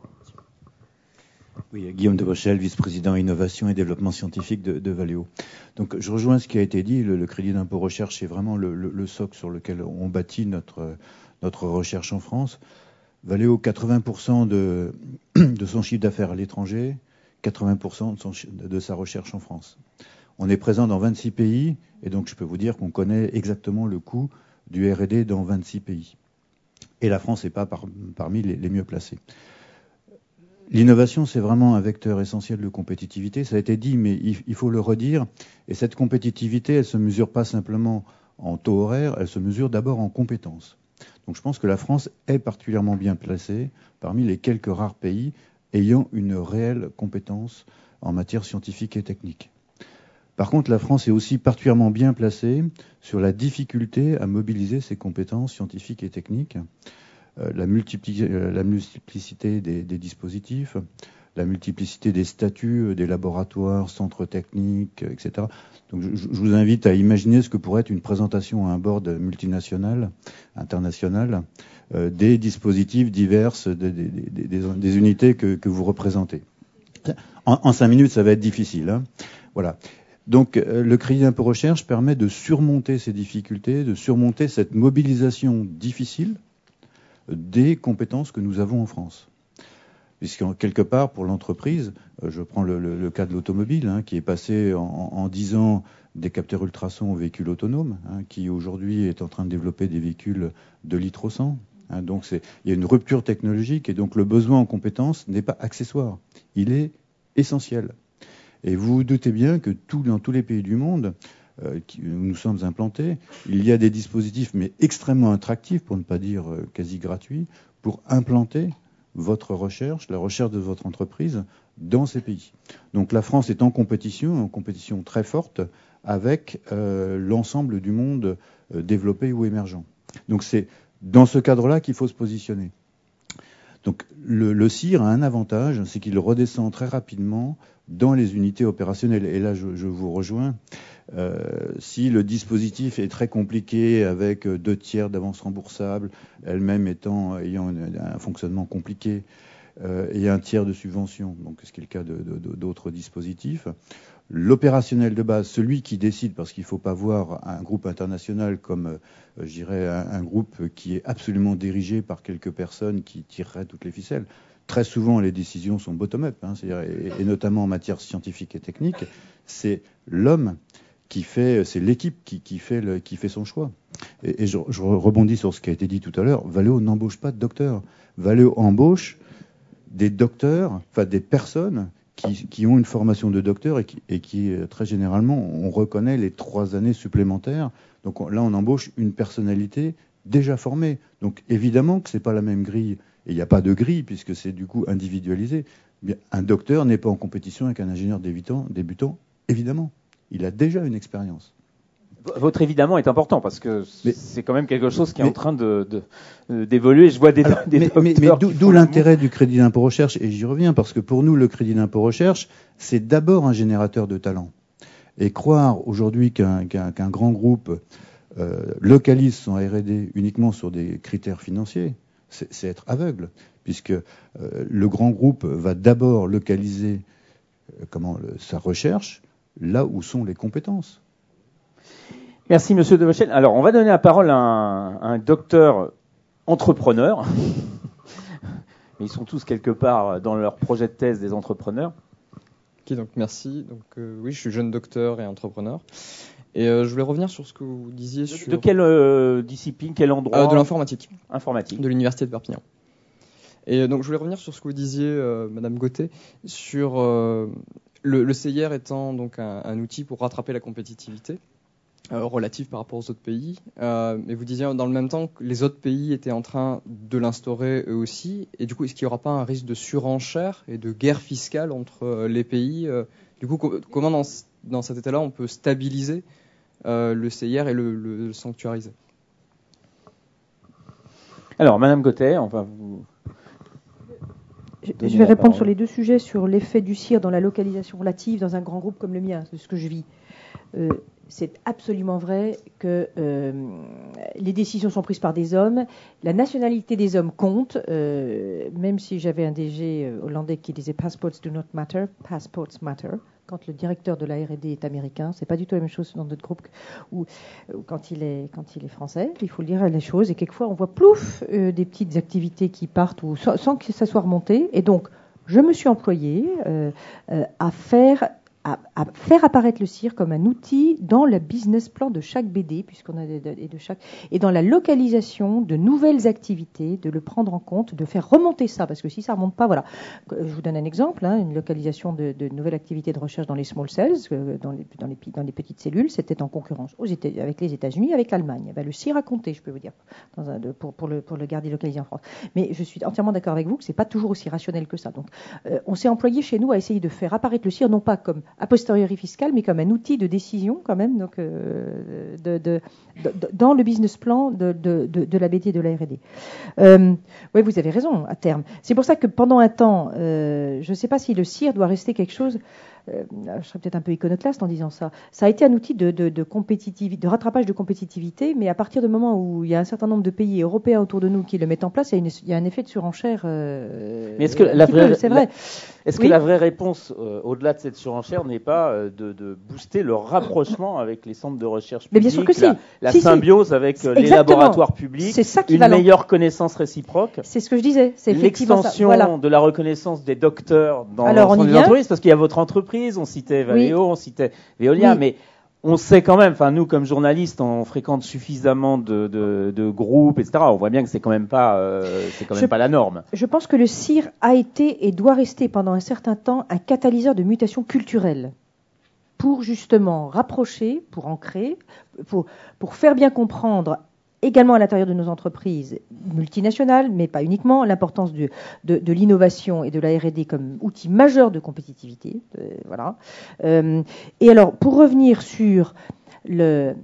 Oui, Guillaume de Vauchel, vice-président innovation et développement scientifique de, de Valeo. Donc je rejoins ce qui a été dit, le, le crédit d'impôt recherche, c'est vraiment le, le, le socle sur lequel on bâtit notre, notre recherche en France. Valeo, quatre-vingts pour cent de, de son chiffre d'affaires à l'étranger, quatre-vingts pour cent de, son, de sa recherche en France. On est présent dans vingt-six pays, et donc je peux vous dire qu'on connaît exactement le coût du R et D dans vingt-six pays. Et la France n'est pas par, parmi les, les mieux placés. L'innovation, c'est vraiment un vecteur essentiel de compétitivité. Ça a été dit, mais il, il faut le redire. Et cette compétitivité, elle ne se mesure pas simplement en taux horaire, elle se mesure d'abord en compétences. Donc je pense que la France est particulièrement bien placée parmi les quelques rares pays ayant une réelle compétence en matière scientifique et technique. Par contre, la France est aussi particulièrement bien placée sur la difficulté à mobiliser ses compétences scientifiques et techniques, euh, la, multipli- euh, la multiplicité des, des dispositifs, la multiplicité des statuts, des laboratoires, centres techniques, et cetera. Donc, je, je vous invite à imaginer ce que pourrait être une présentation à un board multinational, international, euh, des dispositifs divers, des, des, des, des, des unités que, que vous représentez. En, en cinq minutes, ça va être difficile, hein. Voilà. Donc, euh, le crédit d'impôt recherche permet de surmonter ces difficultés, de surmonter cette mobilisation difficile des compétences que nous avons en France. Puisque, quelque part, pour l'entreprise, euh, je prends le, le, le cas de l'automobile, hein, qui est passé en, en dix ans des capteurs ultrasons aux véhicules autonomes, hein, qui aujourd'hui est en train de développer des véhicules de litre au cent. Hein, donc, c'est, il y a une rupture technologique et donc le besoin en compétences n'est pas accessoire, il est essentiel. Et vous vous doutez bien que tout, dans tous les pays du monde euh, où nous sommes implantés, il y a des dispositifs, mais extrêmement attractifs, pour ne pas dire euh, quasi gratuits, pour implanter votre recherche, la recherche de votre entreprise dans ces pays. Donc la France est en compétition, en compétition très forte avec euh, l'ensemble du monde euh, développé ou émergent. Donc c'est dans ce cadre-là qu'il faut se positionner. Donc le, le C I R a un avantage, c'est qu'il redescend très rapidement dans les unités opérationnelles. Et là, je, je vous rejoins. Euh, si le dispositif est très compliqué, avec deux tiers d'avance remboursable, elle-même étant ayant une, un fonctionnement compliqué, euh, et un tiers de subvention, donc ce qui est le cas de, de, de, d'autres dispositifs. L'opérationnel de base, celui qui décide, parce qu'il ne faut pas voir un groupe international comme, euh, je dirais, un, un groupe qui est absolument dirigé par quelques personnes qui tireraient toutes les ficelles. Très souvent, les décisions sont bottom-up, hein, c'est-à-dire, et, et notamment en matière scientifique et technique, c'est l'homme qui fait, c'est l'équipe qui, qui, fait, le, qui fait son choix. Et, et je, je rebondis sur ce qui a été dit tout à l'heure. Valeo n'embauche pas de docteurs. Valeo embauche des docteurs, enfin des personnes qui, qui ont une formation de docteur et qui, et qui, très généralement, on reconnaît les trois années supplémentaires. Donc on, là, on embauche une personnalité déjà formée. Donc évidemment que c'est pas la même grille. Et il n'y a pas de grille puisque c'est du coup individualisé. Bien, un docteur n'est pas en compétition avec un ingénieur débutant, débutant, évidemment. Il a déjà une expérience. Votre évidemment est important parce que mais, c'est quand même quelque chose qui est mais, en train de, de, d'évoluer. Je vois des, alors, des mais, docteurs. Mais, mais d'où, d'où l'intérêt du crédit d'impôt recherche, et j'y reviens parce que pour nous, le crédit d'impôt recherche, c'est d'abord un générateur de talent. Et croire aujourd'hui qu'un, qu'un, qu'un grand groupe euh, localise son R et D uniquement sur des critères financiers, c'est, c'est être aveugle, puisque euh, le grand groupe va d'abord localiser euh, comment, le, sa recherche là où sont les compétences. Merci, Monsieur De Vauchel. Alors, on va donner la parole à un, à un docteur entrepreneur. Mais ils sont tous quelque part dans leur projet de thèse des entrepreneurs. Ok, donc merci. Donc euh, oui, je suis jeune docteur et entrepreneur. Et euh, je voulais revenir sur ce que vous disiez de, sur... De quelle euh, discipline, quel endroit euh, De l'informatique. Informatique. De l'université de Perpignan. Et euh, donc je voulais revenir sur ce que vous disiez, euh, Madame Gauthier, sur euh, le, le C I R étant donc un, un outil pour rattraper la compétitivité. Euh, relative par rapport aux autres pays. Euh, mais vous disiez dans le même temps que les autres pays étaient en train de l'instaurer eux aussi. Et du coup, est-ce qu'il n'y aura pas un risque de surenchère et de guerre fiscale entre euh, les pays euh, Du coup, co- comment dans, dans cet état-là on peut stabiliser euh, le C I R et le, le, le sanctuariser? Alors, Madame Gauthier, on va vous... Je, je vais répondre sur les deux sujets, sur l'effet du C I R dans la localisation relative dans un grand groupe comme le mien, c'est ce que je vis. Euh, c'est absolument vrai que euh, les décisions sont prises par des hommes. La nationalité des hommes compte, euh, même si j'avais un D G hollandais qui disait « Passports do not matter, passports matter ». Quand le directeur de la R et D est américain, c'est pas du tout la même chose dans notre groupe ou quand il est quand il est français. Il faut dire les choses et quelquefois on voit plouf euh, des petites activités qui partent ou sans, sans que ça soit remonté. Et donc je me suis employée euh, euh, à faire À, à faire apparaître le C I R comme un outil dans le business plan de chaque B D, puisqu'on a de, de, et de chaque et dans la localisation de nouvelles activités, de le prendre en compte, de faire remonter ça, parce que si ça remonte pas, voilà. Je vous donne un exemple, hein, une localisation de, de nouvelles activités de recherche dans les small cells, dans les dans les, dans les petites cellules, c'était en concurrence aux États, avec les États-Unis, avec l'Allemagne. Ben, le C I R a compté, je peux vous dire, dans un, de, pour pour le pour le garder localisé en France. Mais je suis entièrement d'accord avec vous que c'est pas toujours aussi rationnel que ça. Donc, euh, on s'est employé chez nous à essayer de faire apparaître le C I R non pas comme a posteriori fiscal, mais comme un outil de décision quand même, donc euh, de, de, de, dans le business plan de, de, de, de la B D et de la R et D. Euh, oui, vous avez raison, à terme. C'est pour ça que pendant un temps, euh, je ne sais pas si le C I R doit rester quelque chose. Euh, je serais peut-être un peu iconoclaste en disant ça. Ça a été un outil de, de, de compétitivité, de rattrapage de compétitivité, mais à partir du moment où il y a un certain nombre de pays européens autour de nous qui le mettent en place, il y a, une, il y a un effet de surenchère. Euh, mais est-ce que la vraie, peu, c'est vrai. La, est-ce oui. que la vraie réponse, euh, au-delà de cette surenchère, n'est pas euh, de, de booster le rapprochement avec les centres de recherche publics, mais bien sûr que si. la, la si, symbiose si. avec euh, les laboratoires publics, c'est ça qui une va meilleure connaissance réciproque. C'est ce que je disais. C'est l'extension voilà. de la reconnaissance des docteurs dans Alors, l'ensemble des entreprises, parce qu'il y a votre entreprise, on citait Valeo, oui. on citait Veolia, oui. mais on sait quand même, enfin nous comme journalistes, on fréquente suffisamment de, de, de groupes, et cetera. On voit bien que c'est quand même pas, euh, c'est quand même je, pas la norme. Je pense que le C I R a été et doit rester pendant un certain temps un catalyseur de mutation culturelle pour justement rapprocher, pour ancrer, pour, pour faire bien comprendre également à l'intérieur de nos entreprises multinationales, mais pas uniquement, l'importance de, de, de l'innovation et de la R et D comme outil majeur de compétitivité. Euh, voilà. Euh, et alors, pour revenir sur le,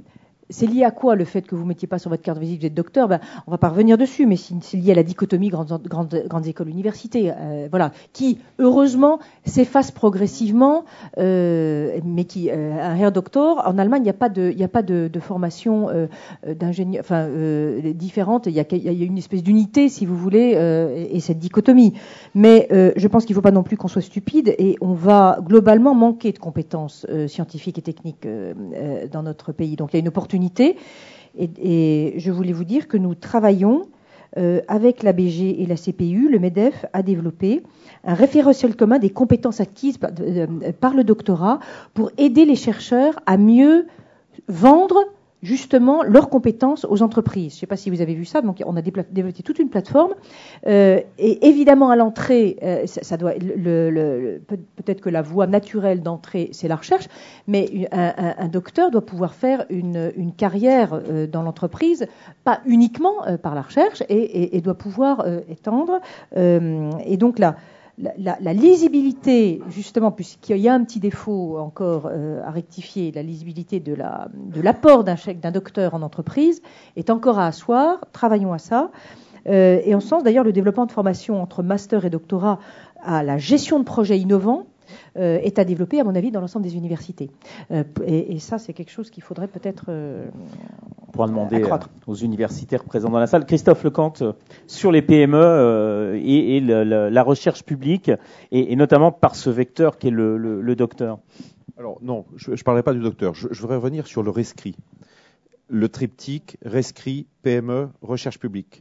c'est lié à quoi le fait que vous ne mettiez pas sur votre carte de visite que vous êtes docteur? Ben, on ne va pas revenir dessus, mais c'est lié à la dichotomie grandes, grandes, grandes écoles universités, euh, voilà, qui heureusement s'efface progressivement, euh, mais qui euh, un Herr Doktor, en Allemagne, il n'y a pas de, il n'y a pas de, de formation euh, d'ingénieur, enfin euh, différente. Il y, a, il y a une espèce d'unité, si vous voulez, euh, et, et cette dichotomie. Mais euh, je pense qu'il ne faut pas non plus qu'on soit stupide, et on va globalement manquer de compétences euh, scientifiques et techniques euh, euh, dans notre pays. Donc il y a une opportunité. Et, et je voulais vous dire que nous travaillons euh, avec l'A B G et la C P U, le MEDEF a développé un référentiel commun des compétences acquises par, euh, par le doctorat pour aider les chercheurs à mieux vendre justement leurs compétences aux entreprises. Je ne sais pas si vous avez vu ça, donc on a développé toute une plateforme. Euh, et évidemment, à l'entrée, euh, ça, ça doit, le, le, peut-être que la voie naturelle d'entrée, c'est la recherche, mais un, un, un docteur doit pouvoir faire une, une carrière euh, dans l'entreprise, pas uniquement euh, par la recherche, et, et, et doit pouvoir euh, étendre. Euh, et donc là, La, la, la lisibilité, justement, puisqu'il y a un petit défaut encore euh, à rectifier, la lisibilité de, la, de l'apport d'un chèque d'un docteur en entreprise est encore à asseoir. Travaillons à ça. Euh, et en ce sens, d'ailleurs, le développement de formation entre master et doctorat à la gestion de projets innovants euh, est à développer, à mon avis, dans l'ensemble des universités. Euh, et, et ça, c'est quelque chose qu'il faudrait peut-être euh, On pourra demander accroître aux universitaires présents dans la salle. Christophe Lecante, sur les P M E euh, et, et le, le, la recherche publique, et, et notamment par ce vecteur qui est le, le, le docteur. Alors non, je ne parlerai pas du docteur. Je, je voudrais revenir sur le rescrit. Le triptyque, rescrit, P M E, recherche publique.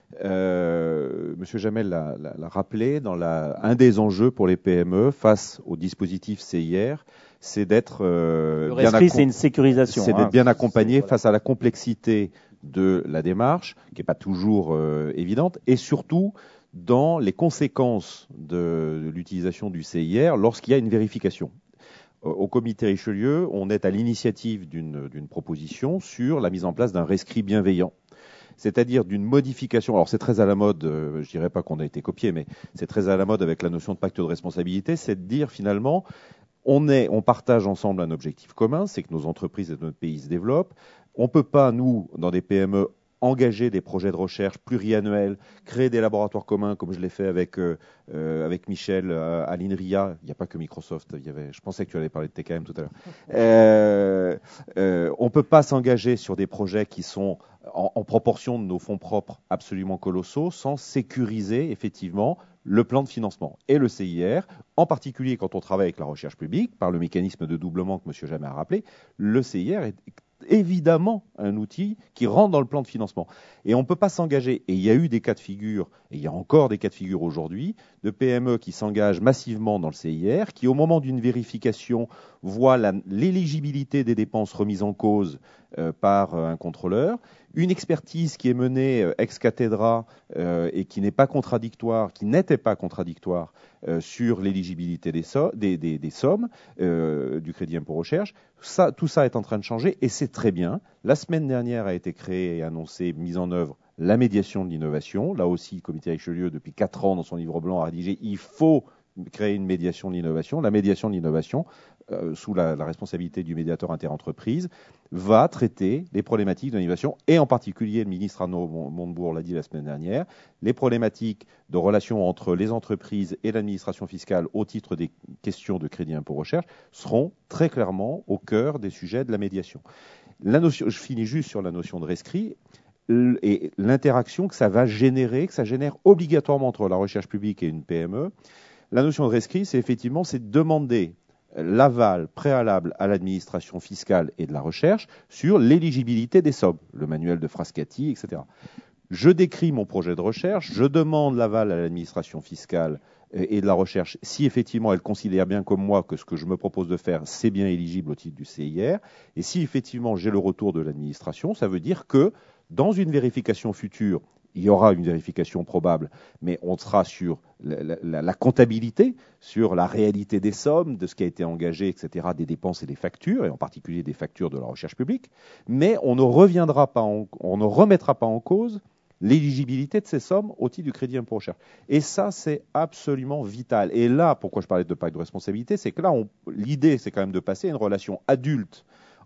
Euh, Monsieur Jamel l'a, l'a, l'a rappelé, dans la, un des enjeux pour les P M E face au dispositif C I R, c'est d'être euh, le rescrit, bien, c'est une sécurisation. C'est hein. d'être bien accompagné c'est, voilà. face à la complexité de la démarche, qui n'est pas toujours euh, évidente, et surtout dans les conséquences de, de l'utilisation du C I R lorsqu'il y a une vérification. Au comité Richelieu, on est à l'initiative d'une, d'une proposition sur la mise en place d'un rescrit bienveillant. C'est-à-dire d'une modification, alors c'est très à la mode, euh, je dirais pas qu'on a été copié, mais c'est très à la mode avec la notion de pacte de responsabilité, c'est de dire finalement, on est, on partage ensemble un objectif commun, c'est que nos entreprises et notre pays se développent. On peut pas, nous, dans des P M E, engager des projets de recherche pluriannuels, créer des laboratoires communs, comme je l'ai fait avec euh, euh, avec Michel euh, à l'INRIA. Il n'y a pas que Microsoft. Il y avait, je pensais que tu allais parler de T K M tout à l'heure. Euh, euh, on peut pas s'engager sur des projets qui sont en, en proportion de nos fonds propres absolument colossaux, sans sécuriser effectivement le plan de financement. Et le C I R, en particulier quand on travaille avec la recherche publique, par le mécanisme de doublement que M. Jamel a rappelé, le C I R est évidemment un outil qui rentre dans le plan de financement. Et on ne peut pas s'engager, et il y a eu des cas de figure, et il y a encore des cas de figure aujourd'hui, de P M E qui s'engagent massivement dans le C I R, qui au moment d'une vérification voient la, l'éligibilité des dépenses remise en cause euh, par euh, un contrôleur, une expertise qui est menée euh, ex cathedra euh, et qui n'est pas contradictoire, qui n'était pas contradictoire euh, sur l'éligibilité des, so- des, des, des sommes euh, du crédit impôt recherche. Ça, tout ça est en train de changer et c'est très bien. La semaine dernière a été créée et annoncée, mise en œuvre, la médiation de l'innovation. Là aussi, le comité Richelieu, depuis quatre ans, dans son livre blanc, a rédigé « Il faut créer une médiation de l'innovation ». La médiation de l'innovation, euh, sous la, la responsabilité du médiateur interentreprise, va traiter les problématiques de l'innovation, et en particulier, le ministre Arnaud Montebourg l'a dit la semaine dernière, les problématiques de relations entre les entreprises et l'administration fiscale au titre des questions de crédit impôt recherche seront très clairement au cœur des sujets de la médiation. La notion, je finis juste sur la notion de rescrit et l'interaction que ça va générer, que ça génère obligatoirement entre la recherche publique et une P M E. La notion de rescrit, c'est effectivement c'est de demander l'aval préalable à l'administration fiscale et de la recherche sur l'éligibilité des sommes, le manuel de Frascati, et cetera. Je décris mon projet de recherche, je demande l'aval à l'administration fiscale et de la recherche si effectivement elle considère bien comme moi que ce que je me propose de faire, c'est bien éligible au titre du C I R. Et si effectivement j'ai le retour de l'administration, ça veut dire que dans une vérification future, il y aura une vérification probable, mais on sera sur la, la, la comptabilité, sur la réalité des sommes, de ce qui a été engagé, et cetera, des dépenses et des factures, et en particulier des factures de la recherche publique. Mais on ne reviendra pas, en, on ne remettra pas en cause l'éligibilité de ces sommes au titre du crédit impôt recherche. Et ça, c'est absolument vital. Et là, pourquoi je parlais de pacte de responsabilité, c'est que là, on, l'idée, c'est quand même de passer à une relation adulte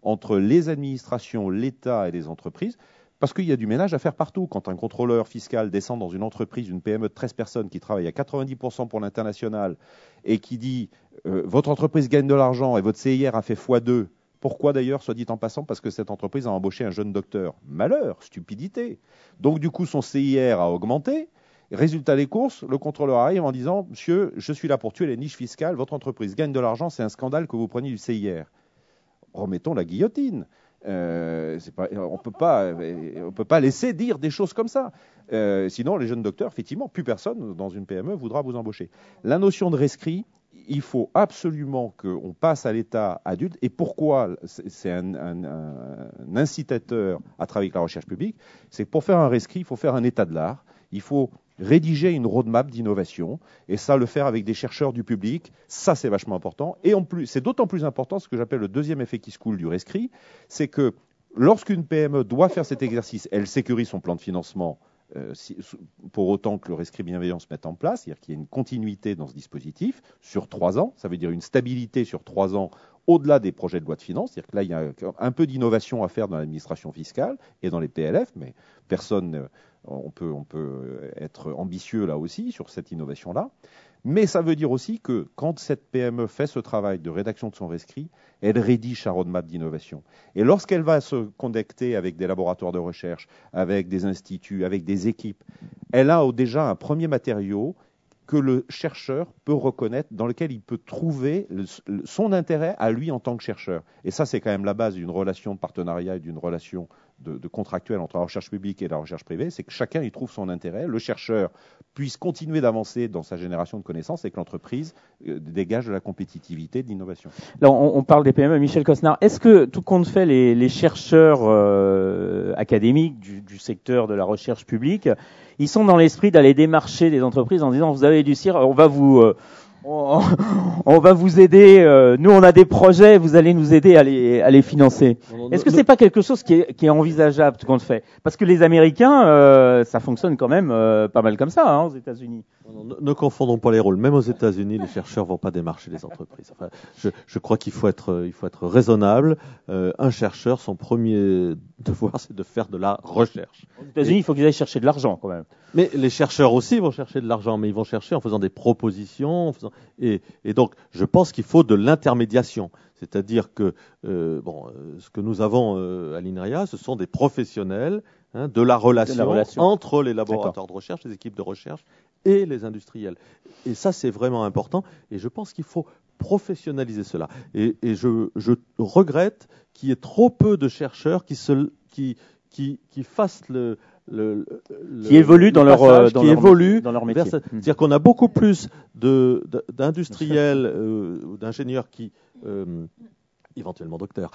entre les administrations, l'État et les entreprises, parce qu'il y a du ménage à faire partout. Quand un contrôleur fiscal descend dans une entreprise, une P M E de treize personnes qui travaille à quatre-vingt-dix pour cent pour l'international et qui dit euh, « votre entreprise gagne de l'argent et votre C I R a fait fois deux », pourquoi d'ailleurs, soit dit en passant, parce que cette entreprise a embauché un jeune docteur. Malheur, stupidité. Donc du coup, son C I R a augmenté. Résultat des courses, le contrôleur arrive en disant « Monsieur, je suis là pour tuer les niches fiscales, votre entreprise gagne de l'argent, c'est un scandale que vous preniez du C I R. » Remettons la guillotine. Euh, c'est pas, on peut pas, on peut pas laisser dire des choses comme ça. Euh, sinon, les jeunes docteurs, effectivement, plus personne dans une P M E voudra vous embaucher. La notion de rescrit, il faut absolument qu'on passe à l'état adulte. Et pourquoi c'est un, un, un incitateur à travailler avec la recherche publique? C'est que pour faire un rescrit, il faut faire un état de l'art. Il faut rédiger une roadmap d'innovation, et ça, le faire avec des chercheurs du public, ça, c'est vachement important. Et en plus, c'est d'autant plus important, ce que j'appelle le deuxième effet qui se coule du rescrit, c'est que lorsqu'une P M E doit faire cet exercice, elle sécurise son plan de financement euh, si, pour autant que le rescrit bienveillant se mette en place, c'est-à-dire qu'il y a une continuité dans ce dispositif sur trois ans, ça veut dire une stabilité sur trois ans au-delà des projets de loi de finances, c'est-à-dire que là, il y a un peu d'innovation à faire dans l'administration fiscale et dans les P L F, mais personne... Euh, On peut, on peut être ambitieux là aussi sur cette innovation-là. Mais ça veut dire aussi que quand cette P M E fait ce travail de rédaction de son rescrit, elle rédige sa roadmap d'innovation. Et lorsqu'elle va se connecter avec des laboratoires de recherche, avec des instituts, avec des équipes, elle a déjà un premier matériau que le chercheur peut reconnaître, dans lequel il peut trouver le, son intérêt à lui en tant que chercheur. Et ça, c'est quand même la base d'une relation de partenariat et d'une relation de, de contractuelle entre la recherche publique et la recherche privée, c'est que chacun y trouve son intérêt, le chercheur puisse continuer d'avancer dans sa génération de connaissances et que l'entreprise euh, dégage de la compétitivité, de l'innovation. Alors, on, on parle des P M E. Michel Cosnard, est-ce que, tout compte fait, les, les chercheurs euh, académiques du, du secteur de la recherche publique, ils sont dans l'esprit d'aller démarcher des entreprises en disant « vous avez du C I R, on va vous... Euh, On, on va vous aider, euh, nous on a des projets, vous allez nous aider à les, à les financer. » Est-ce que c'est pas quelque chose qui est, qui est envisageable, tout compte fait? Parce que les Américains, euh, ça fonctionne quand même euh, pas mal comme ça, hein, aux États-Unis. Ne, ne confondons pas les rôles. Même aux États-Unis, les chercheurs vont pas démarcher les entreprises. Enfin, je, je crois qu'il faut être, il faut être raisonnable. Euh, un chercheur, son premier devoir, c'est de faire de la recherche. Aux États-Unis, Et, il faut qu'ils aillent chercher de l'argent, quand même. Mais les chercheurs aussi vont chercher de l'argent, mais ils vont chercher en faisant des propositions. En faisant... Et, et donc, je pense qu'il faut de l'intermédiation. C'est-à-dire que euh, bon, euh, ce que nous avons euh, à l'INRIA, ce sont des professionnels hein, de, la relation, de la relation entre les laboratoires D'accord. de recherche, les équipes de recherche et les industriels. Et ça, c'est vraiment important. Et je pense qu'il faut professionnaliser cela. Et, et je, je regrette qu'il y ait trop peu de chercheurs qui, se, qui, qui, qui fassent le... Le, le, qui évoluent dans leur, passage, dans qui leur, évolue dans leur métier. Vers, c'est-à-dire qu'on a beaucoup plus de, de, d'industriels euh, ou d'ingénieurs qui, euh, éventuellement docteurs,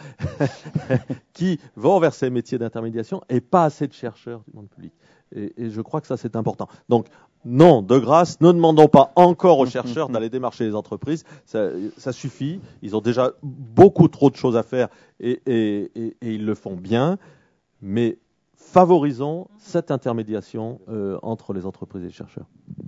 qui vont vers ces métiers d'intermédiation et pas assez de chercheurs du monde public. Et, et je crois que ça, c'est important. Donc, non, de grâce, ne demandons pas encore aux chercheurs d'aller démarcher les entreprises. Ça, ça suffit. Ils ont déjà beaucoup trop de choses à faire et, et, et, et ils le font bien. Mais favorisons cette intermédiation euh, entre les entreprises et les chercheurs.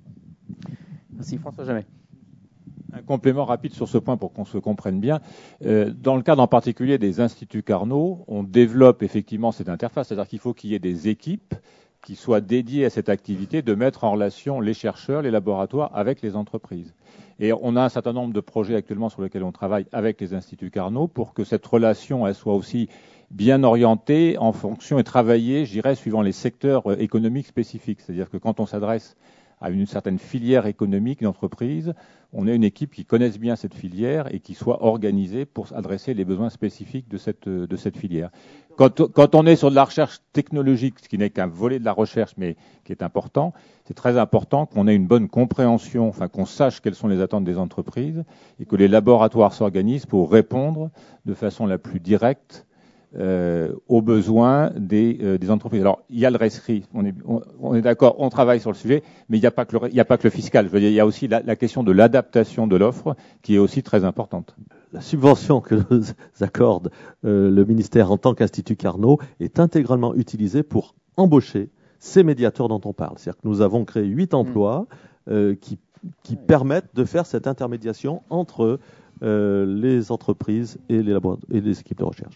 Merci François Jamet. Un complément rapide sur ce point pour qu'on se comprenne bien. Euh, dans le cadre en particulier des instituts Carnot, on développe effectivement cette interface, c'est-à-dire qu'il faut qu'il y ait des équipes qui soient dédiées à cette activité de mettre en relation les chercheurs, les laboratoires avec les entreprises. Et on a un certain nombre de projets actuellement sur lesquels on travaille avec les instituts Carnot pour que cette relation elle soit aussi bien orientée en fonction et travaillée, je dirais, suivant les secteurs économiques spécifiques. C'est-à-dire que quand on s'adresse à une certaine filière économique d'entreprise, on a une équipe qui connaisse bien cette filière et qui soit organisée pour adresser les besoins spécifiques de cette, de cette filière. Quand, quand on est sur de la recherche technologique, ce qui n'est qu'un volet de la recherche, mais qui est important, c'est très important qu'on ait une bonne compréhension, enfin qu'on sache quelles sont les attentes des entreprises et que les laboratoires s'organisent pour répondre de façon la plus directe Euh, aux besoins des, euh, des entreprises. Alors, il y a le rescrit, on est, on, on est d'accord, on travaille sur le sujet, mais il n'y a pas que le, il n'y a pas que le fiscal. Je veux dire, il y a aussi la, la question de l'adaptation de l'offre qui est aussi très importante. La subvention que nous accorde euh, le ministère en tant qu'Institut Carnot est intégralement utilisée pour embaucher ces médiateurs dont on parle. C'est-à-dire que nous avons créé huit emplois euh, qui, qui permettent de faire cette intermédiation entre euh, les entreprises et les, labor- et les équipes de recherche.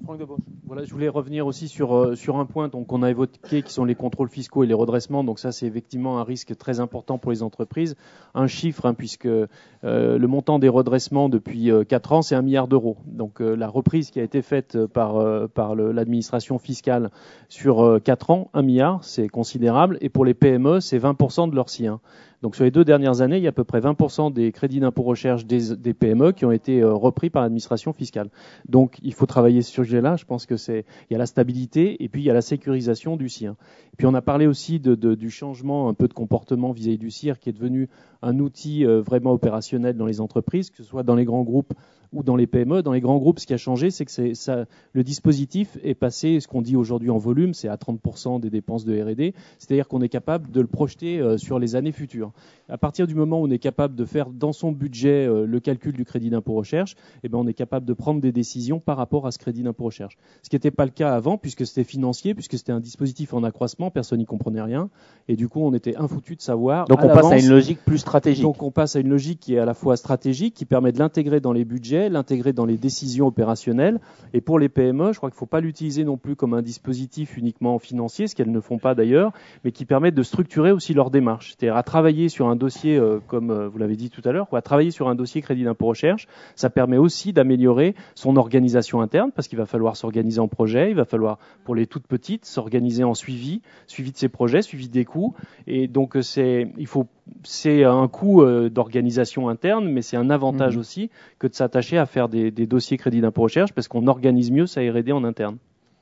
Franck Debauche. Voilà, je voulais revenir aussi sur euh, sur un point donc qu'on a évoqué, qui sont les contrôles fiscaux et les redressements. Donc ça, c'est effectivement un risque très important pour les entreprises. Un chiffre, hein, puisque euh, le montant des redressements depuis euh, quatre ans, c'est un milliard d'euros. Donc euh, la reprise qui a été faite par euh, par le, l'administration fiscale sur euh, quatre ans, un milliard, c'est considérable. Et pour les P M E, c'est vingt pour cent de leur C I. Donc sur les deux dernières années, il y a à peu près vingt pour cent des crédits d'impôt recherche des, des P M E qui ont été euh, repris par l'administration fiscale. Donc il faut travailler sur ce sujet-là. Je pense que c'est il y a la stabilité et puis il y a la sécurisation du C I. Et puis on a parlé aussi de, de, du changement un peu de comportement vis-à-vis du C I R qui est devenu un outil euh, vraiment opérationnel dans les entreprises, que ce soit dans les grands groupes ou dans les P M E. Dans les grands groupes, ce qui a changé, c'est que c'est, ça, le dispositif est passé, ce qu'on dit aujourd'hui en volume, c'est à trente pour cent des dépenses de R et D, c'est-à-dire qu'on est capable de le projeter euh, sur les années futures. À partir du moment où on est capable de faire dans son budget euh, le calcul du crédit d'impôt recherche, eh ben, on est capable de prendre des décisions par rapport à ce crédit d'impôt recherche. Ce qui n'était pas le cas avant, puisque c'était financier, puisque c'était un dispositif en accroissement, personne n'y comprenait rien, et du coup on était infoutu de savoir. Donc à on l'avance, passe à une logique plus stratégique. Donc on passe à une logique qui est à la fois stratégique, qui permet de l'intégrer dans les budgets, l'intégrer dans les décisions opérationnelles. Et pour les P M E, je crois qu'il ne faut pas l'utiliser non plus comme un dispositif uniquement financier, ce qu'elles ne font pas d'ailleurs, mais qui permet de structurer aussi leur démarche. C'est-à-dire à travailler sur un dossier, euh, comme euh, vous l'avez dit tout à l'heure, quoi, à travailler sur un dossier crédit d'impôt recherche, ça permet aussi d'améliorer son organisation interne, parce qu'il va falloir s'organiser en projet, il va falloir, pour les toutes petites, s'organiser en suivi, suivi de ses projets, suivi des coûts. Et donc c'est, il faut, c'est un coût euh, d'organisation interne, mais c'est un avantage mmh. aussi que de s'attacher à faire des, des dossiers crédit d'impôt recherche, parce qu'on organise mieux sa R et D en interne.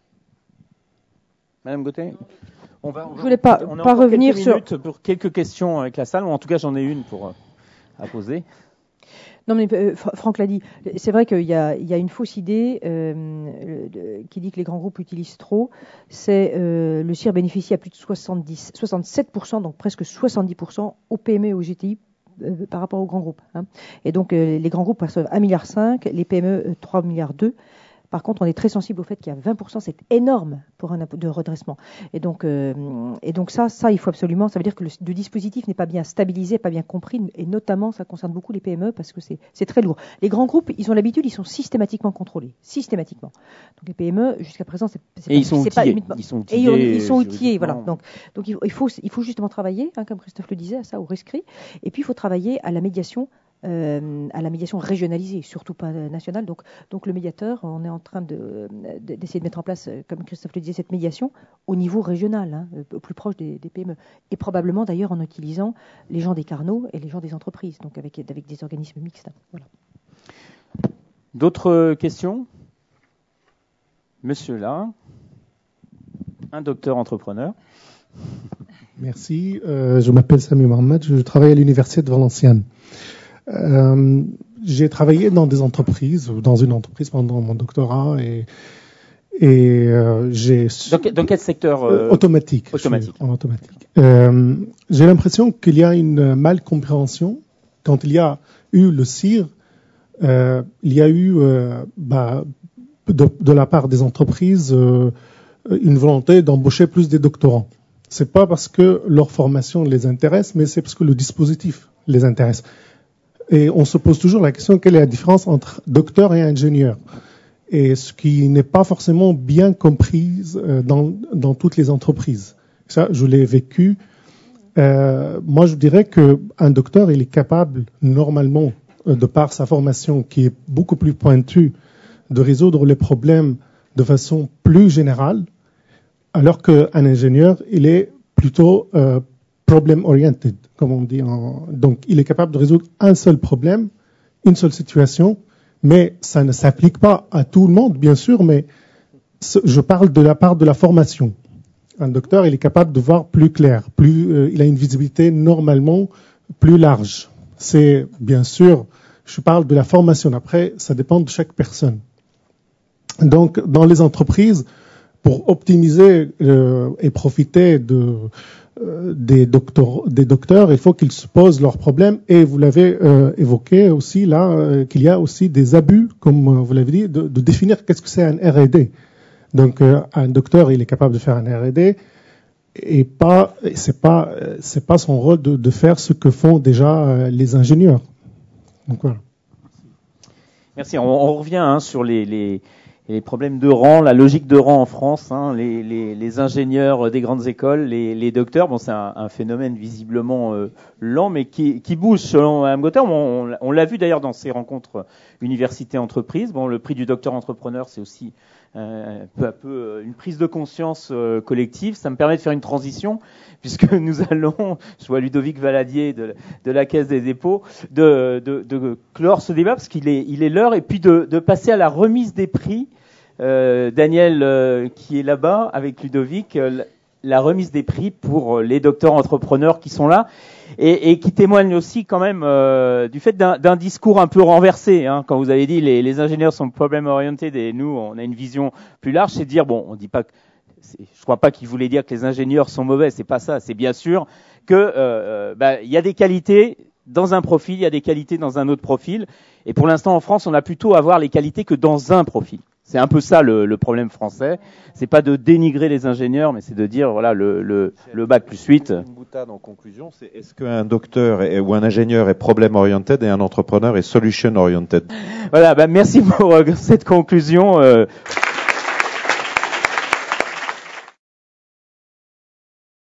Madame Gauthier, on va, on va, je voulais pas, on a pas revenir sur pour quelques questions avec la salle, ou en tout cas j'en ai une pour euh, à poser. Non, mais euh, Franck l'a dit. C'est vrai qu'il y a, il y a une fausse idée euh, de, qui dit que les grands groupes utilisent trop. C'est euh, le C I R bénéficie à plus de soixante-dix, soixante-sept pour cent, donc presque soixante-dix pour cent aux P M E et aux G T I euh, par rapport aux grands groupes. Hein. Et donc euh, les grands groupes perçoivent un virgule cinq milliard, les P M E euh, trois virgule deux milliards. Par contre, on est très sensible au fait qu'il y a vingt pour cent, c'est énorme pour un impôt de redressement. Et donc, euh, et donc ça, ça, il faut absolument. Ça veut dire que le, le dispositif n'est pas bien stabilisé, pas bien compris, et notamment, ça concerne beaucoup les P M E parce que c'est, c'est très lourd. Les grands groupes, ils ont l'habitude, ils sont systématiquement contrôlés, systématiquement. Donc les P M E, jusqu'à présent, c'est, c'est et pas, ils sont c'est pas ils sont outillés. Et ils, ils sont outillés, voilà. Donc, donc il faut, il faut justement travailler, hein, comme Christophe le disait, à ça, au rescrit. Et puis il faut travailler à la médiation. Euh, à la médiation régionalisée, surtout pas nationale. Donc, donc le médiateur, on est en train de, de, d'essayer de mettre en place, comme Christophe le disait, cette médiation au niveau régional, hein, au plus proche des, des P M E. Et probablement d'ailleurs en utilisant les gens des Carnot et les gens des entreprises, donc avec, avec des organismes mixtes. Voilà. D'autres questions ? Monsieur là, un docteur entrepreneur. Merci, euh, je m'appelle Sami Mohamed, je travaille à l'université de Valenciennes. Euh, j'ai travaillé dans des entreprises, dans une entreprise pendant mon doctorat et, et euh, j'ai... Dans, dans quel secteur euh, Automatique. Automatique. En automatique. Euh, j'ai l'impression qu'il y a une malcompréhension. Quand il y a eu le C I R, euh, il y a eu euh, bah, de, de la part des entreprises euh, une volonté d'embaucher plus des doctorants. C'est pas parce que leur formation les intéresse, mais c'est parce que le dispositif les intéresse. Et on se pose toujours la question, quelle est la différence entre docteur et ingénieur? Et ce qui n'est pas forcément bien compris dans, dans toutes les entreprises. Ça, je l'ai vécu. Euh, moi, je dirais qu'un docteur, il est capable, normalement, de par sa formation qui est beaucoup plus pointue, de résoudre les problèmes de façon plus générale, alors qu'un ingénieur, il est plutôt euh, problem-oriented, comme on dit. En... Donc, il est capable de résoudre un seul problème, une seule situation, mais ça ne s'applique pas à tout le monde, bien sûr, mais je parle de la part de la formation. Un docteur, il est capable de voir plus clair, plus, euh, il a une visibilité normalement plus large. C'est, bien sûr, je parle de la formation. Après, ça dépend de chaque personne. Donc, dans les entreprises, pour optimiser euh, et profiter de euh, des docteurs, des docteurs, il faut qu'ils se posent leurs problèmes. Et vous l'avez euh, évoqué aussi là, euh, qu'il y a aussi des abus, comme euh, vous l'avez dit, de, de définir qu'est-ce que c'est un R et D. Donc, euh, un docteur, il est capable de faire un R et D, et pas, c'est pas, c'est pas son rôle de, de faire ce que font déjà euh, les ingénieurs. Donc voilà. Merci. On, on revient hein, sur les, les et les problèmes de rang, la logique de rang en France, hein, les, les, les ingénieurs des grandes écoles, les, les docteurs. Bon, c'est un, un phénomène visiblement euh, lent, mais qui, qui bouge selon Mme Gauthier. On, on, on l'a vu d'ailleurs dans ces rencontres université-entreprise. Bon, le prix du docteur entrepreneur, c'est aussi euh, peu à peu une prise de conscience euh, collective. Ça me permet de faire une transition, puisque nous allons, je vois Ludovic Valadier de, de la Caisse des dépôts, de, de, de clore ce débat, parce qu'il est, il est l'heure, et puis de, de passer à la remise des prix. Euh, Daniel, euh, qui est là-bas avec Ludovic, euh, la remise des prix pour les docteurs entrepreneurs qui sont là, et, et qui témoignent aussi quand même euh, du fait d'un, d'un discours un peu renversé. Hein, quand vous avez dit les, les ingénieurs sont problem oriented et nous on a une vision plus large, c'est dire bon, on dit pas que, c'est, je crois pas qu'il voulait dire que les ingénieurs sont mauvais, c'est pas ça. C'est bien sûr que euh, bah, y a des qualités dans un profil, il y a des qualités dans un autre profil, et pour l'instant en France, on a plutôt à voir les qualités que dans un profil. C'est un peu ça le, le problème français. C'est pas de dénigrer les ingénieurs, mais c'est de dire voilà le, le, le bac plus huit. Une boutade en conclusion, c'est est-ce qu'un docteur est, ou un ingénieur est problem oriented et un entrepreneur est solution oriented? Voilà, bah merci pour euh, cette conclusion. Euh